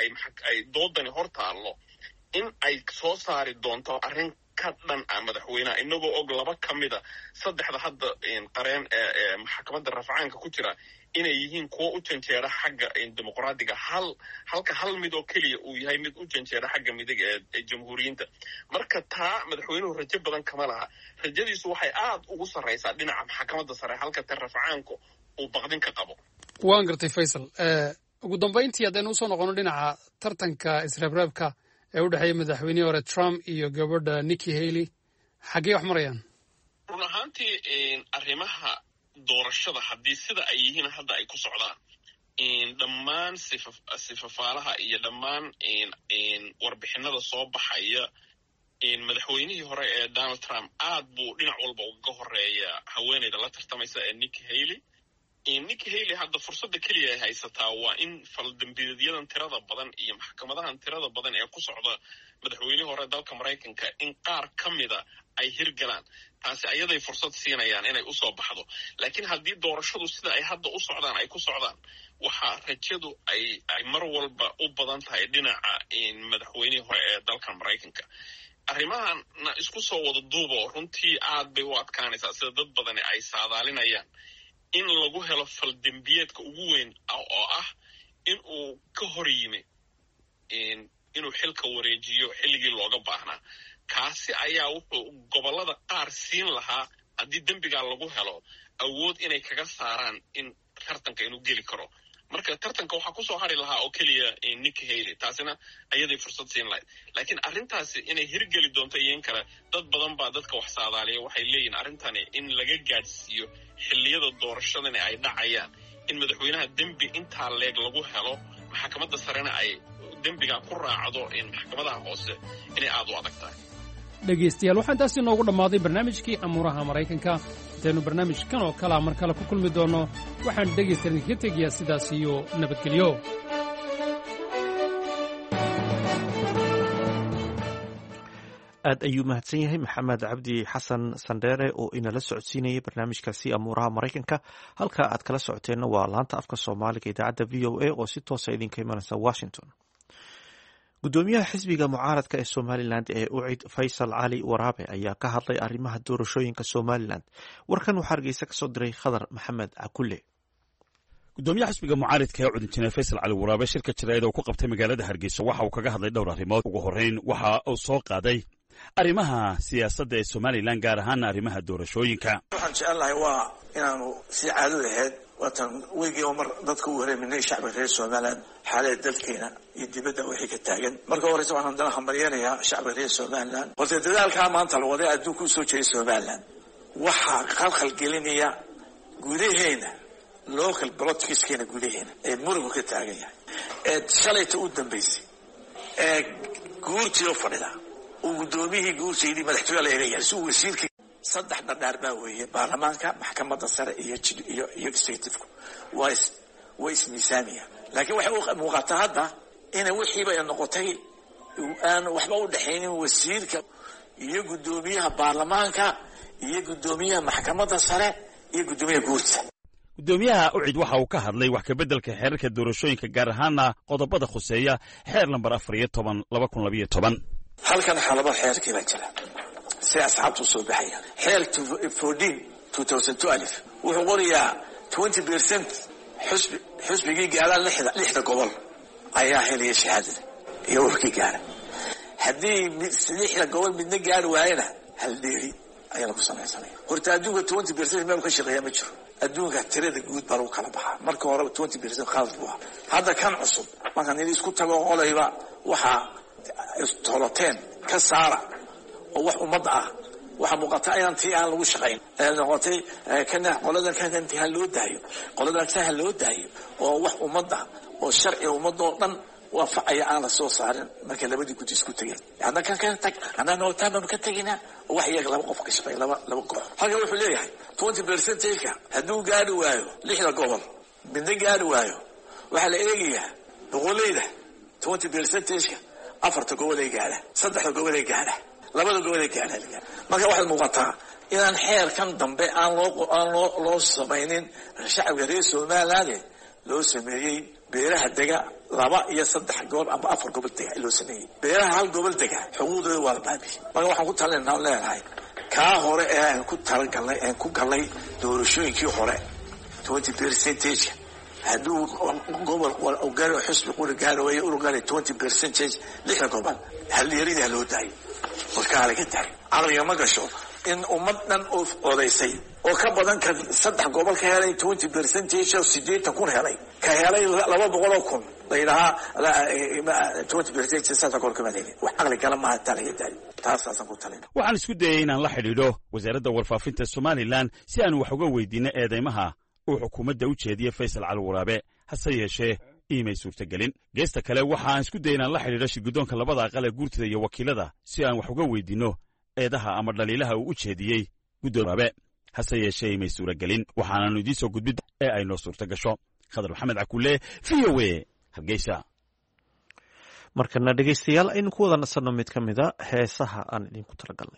ay doodani hor taallo in ay soo saari doonto arrin ka dhan ah madaxweynaha, inagoo og 2 ka mida 3 hadda qareen ee maxkamadda rafcaanka ku jira inay yihiin kuwo u janjeera xagga dimuqraadiga, halka hal mid oo keliya uu yahay mid u janjeera xagga midig ee jamhuuriyiinta. marka taa madaxweynuhu rajo badan kama laha. rajadiisu waxay aad ugu sarraysaa dhinaca maxkamadda sare, halka ta rafcaanku uu baqdin ka qabo. waan gartay Faysal. ugu dambayntii haddaynu usoo noqono dhinaca tartanka israabraabka ee u dhexeeya madaxweynihii hore Trump iyo gabadha Nikki Haley, xaggee wax marayaan? run ahaantii arrimaha doorashada haddii sida ay yihiin hadda ay ku socdaan dhammaan sifafaalaha iyo dhammaan warbixinada soo baxaya madaxweynihii hore ee Donald Trump aad buu dhinac walba uga horeeya haweeneyda la tartamaysa ee Nikki Haley. Nikki Haley hadda fursadda keliya ay haysataa waa in faldambiyeedyadan tirada badan iyo maxkamadahan tirada badan ee ku socda madaxweynihii hore dalka Maraykanka in qaar ka mida ay hirgalaan. taasi ayaday fursad siinayaan inay usoo baxdo. laakiin haddii doorashadu sida ay hadda u socdaan ay ku socdaan, waxaa rajadu ay mar walba u badan tahay dhinaca madaxweynihii hore ee dalka Maraykanka. arrimahana isku soo wada duubo runtii aad bay u adkaanaysaa sida dad badani ay saadaalinayaan in lagu helo faldambiyeedka ugu weyn oo ah in uu ka hor yimi inuu xilka wareejiyo xilligii looga baahnaa. kaasi ayaa wuxuu gobollada qaar siin lahaa haddii dembigaa lagu helo awood inay kaga saaraan in tartanka inuu geli karo. marka tartanka waxaa kusoo hari lahaa oo keliya Nikki Haley, taasina ayaday fursad siin lahayd. laakiin arrintaasi inay hirgeli doonto iyo in kale dad badan baa dadka wax saadaaliya waxay leeyihin arrintani in laga gaadhsiiyo xilliyada doorashadani ay dhacayaan in madaxweynaha dembi intaa leeg lagu helo, maxkamadda sarena ay dembigaa ku raacdo maxkamadaha hoose inay aad u adag tahay. dhegaystayaal waxaan taasi noogu dhammaaday barnaamijkii amuuraha Maraykanka. intaynu barnaamijkan oo kalea mar kale ku kulmi doonno waxaan dhegaystayaal idinkaga tegayaa sidaas iyo nabadgelyo. aad ayuu mahadsan yahay maxamed cabdi xasan sandheere oo inala socodsiinayay barnaamijkaasi amuuraha Maraykanka. halka aad kala socoteenna waa laanta afka Soomaaliga idaacadda VOA oo si toosa idinka imanaysa Washington. gudoomiyaha xisbiga mucaaradka ee Somaliland ee UCID Faysal Cali Waraabe ayaa ka hadlay arrimaha doorashooyinka Somaliland. warkan waxaa Hargeysa ka soo diray Khadar Maxamed Cakulle. gudoomiyaha xisbiga mucaaradka ee UCID injineer Faysal Cali Waraabe shirka jiraayad oo ku qabtay magaalada Hargeysa waxa uu kaga hadlay dhowr arrimood. ugu horeyn waxa uu soo qaaday arrimaha siyaasadda ee Somaliland, gaar ahaan arrimaha doorashooyinka. waxaan jecelahay waa inaanu si caado lahayd watan weygii oo mar dadka u wareeminay shacbiga reer Somaliland xaaladda dalkeena iyo dibadda wixii ka taagan. marka horeysa waxaan dana hambalyeeyaa shacbiga reer Somaliland horta dadaalka maanta la waday adduunka u soo jeeday Somaliland waxaa khalkhal gelinaya gudaheena local politicskeena gudaheena ee murugu ka taagan yahay ee shalayta u dambeysay ee guurtii oo fadhida gudoomiyihii guursaydii madaxtooyada la eegaya si uu wasiirkii 3 dhardhaar baa weeye baarlamaanka, maxkamadda sare iyo executive-ku waa ismiisaamiya. laakiin waxay u muuqataa hadda in wixiiba ay noqotay aan waxba u dhaxaynin wasiirka iyo gudoomiyaha baarlamaanka iyo gudoomiyaha maxkamadda sare iyo gudoomiyaha guurta. gudoomiyaha UCID waxa uu ka hadlay wax ka beddelka xeerarka doorashooyinka, gaar ahaana qodobada khuseeya xeer lambar 14/2012. halkan xalaba xeerkii baa jira si asxaabtu soo baxaya. xeer 14/2012 wuxuu qorayaa 20% xusbigii gaaraan 6 gobol ayaa helaya shahaadada iyo warkii gaara. haddii 6 gobol midna gaari waayana hal dheeri ayaa lagu samaysanaya. horta adduunka 20% meel ka shaqeeya ma jiro. adduunka tirada guud baa lagu kala baxaa. marka hore 20% qalad buu hadda kan cusub markaan isku tago qolayba waxaa toloteen ka saara oo wax ummadda ah waxaa muuqata ayaan tii aan lagu shaqayn noqotay kana qoladan kana intii ha loo daayo qoladan ha loo daayo oo wax ummadda oo sharci ummadda oo dhan waafaqaya aan la soo saarin markay labadii guddi isku tageen hadda kan tag haddaan nootaanbanu ka teginaa wax iyaga laba qof ka shaqeeya laba koox halkan wuxuu leeyahay 20%ka hadduu gaari waayo 6 gobol midna gaari waayo waxaa la eegayaa boqolleyda 20%ka 4 gobol ay gaadhaan 3 gobol ay gaadhaan 2 gobol ay gaadhaan marka waxay muuqataa inaan xeerkan dambe aan loo samaynin shacabka reer Soomaaliland loo sameeyey beeraha dega 2 iyo 3 gobol ama 4 gobol dega loo sameeyey beeraha hal gobol dega xuquuqdooda waa la baabi'iyey marka waxaan ku talinaynaa leeyahay kaa hore ee aan ku talagalnay aan ku galay doorashooyinkii hore 20% hadduu gobol oo gaaro xisbi qori gaaro way uu gaaro 20% 6 gobol hal yarida loo daayay marka laga tahay aqliga ma gasho in ummadan oo odaysay oo ka badan ka 3 gobol ka helay 20% oo 8 helay ka helay 200,000 laylaha 20% saddex gobol ka madeeyay wax aqli kala ma talayay taasaasan ku talin waxaan isku dayay inaan la xidhiidho wasaaradda warfaafinta Somaliland si aan wax uga weydiino eedeymaha uu xukuumadda u jeediyay Faysal Cali Waraabe hase yeeshee iimay suurtagelin geesta kale waxaan isku dayay inaan la xidhiidho shirguddoonka labada aqal ee guurtida iyo wakiilada si aan wax uga weydiino eedaha ama dhaliilaha uu u jeediyey guddoomiye hase yeeshee iimay suuragelin waxaananu idiin soo gudbid ee ay noo suurta gasho khadar maxamed cakuule VOA Hargeysa markana dhegeystayaal aynu ku wada nasanno mid ka mida heesaha aan idinku talagalnay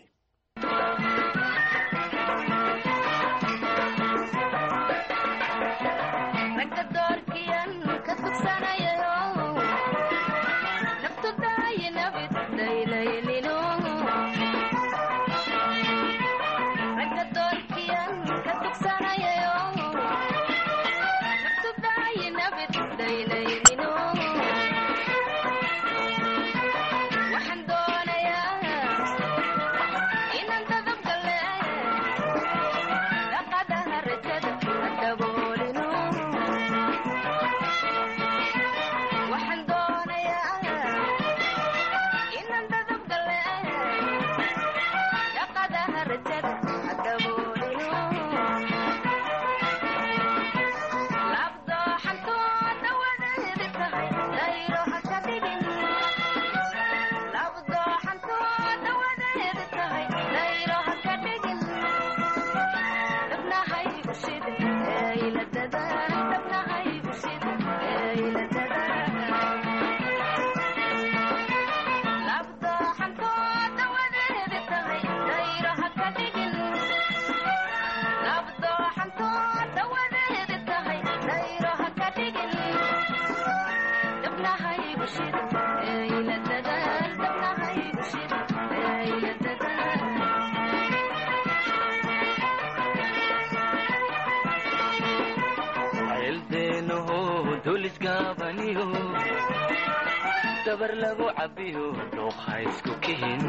dabar lagu cabiyo dhuuqa isku kihin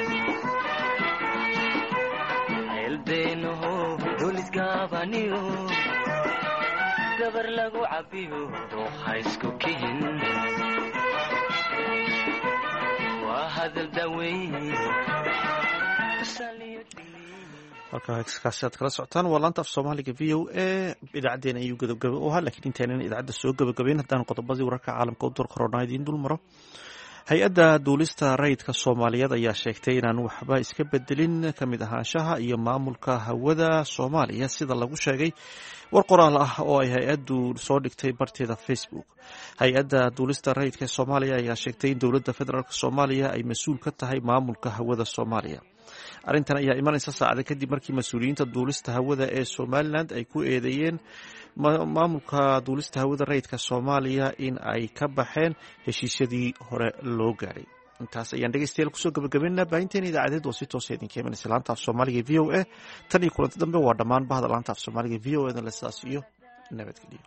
ceelbeenoho dulisgaabaniyo dabar lagu cabiyo dhuuqa isku kihin waa hadal daweyn halkaa heeskaasi aad kala socotaan waa laanta af soomaaliga VOA idaacaddeen ayuu gabagaba u ahaa laakiin intaynan idaacadda soo gabagabayn haddaan qodobadii wararka caalamka u door korona idiin dul maro hay-adda duulista rayidka soomaaliyeed ayaa sheegtay inaan waxba iska bedelin ka mid ahaanshaha iyo maamulka hawada soomaaliya sida lagu sheegay war qoraal ah oo ay hay-addu soo dhigtay barteeda Facebook hay-adda duulista rayidka soomaaliya ayaa sheegtay in dowladda federaalk soomaaliya ay mas-uul ka tahay maamulka hawada soomaaliya arrintan ayaa imanaysa saacada kadib markii mas-uuliyiinta duulista hawada ee Somaliland ay ku eedeeyeen maamulka duulista hawada rayidka Soomaaliya in ay ka baxeen heshiisyadii hore loo gaaray intaas ayaan dhegeystayaal kusoo gabagabeynaa baahinteena idaacadeed oo si toos idinka imanaysa laanta af Soomaaliga VOA tan iyo kulanti dambe waa dhammaan bahda laanta af Soomaaliga VOA la sidaas iyo nabadgelyo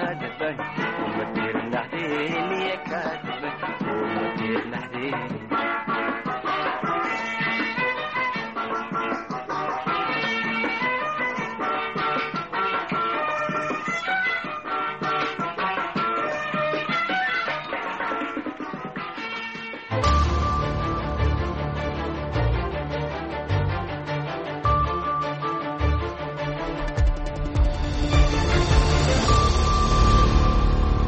ليك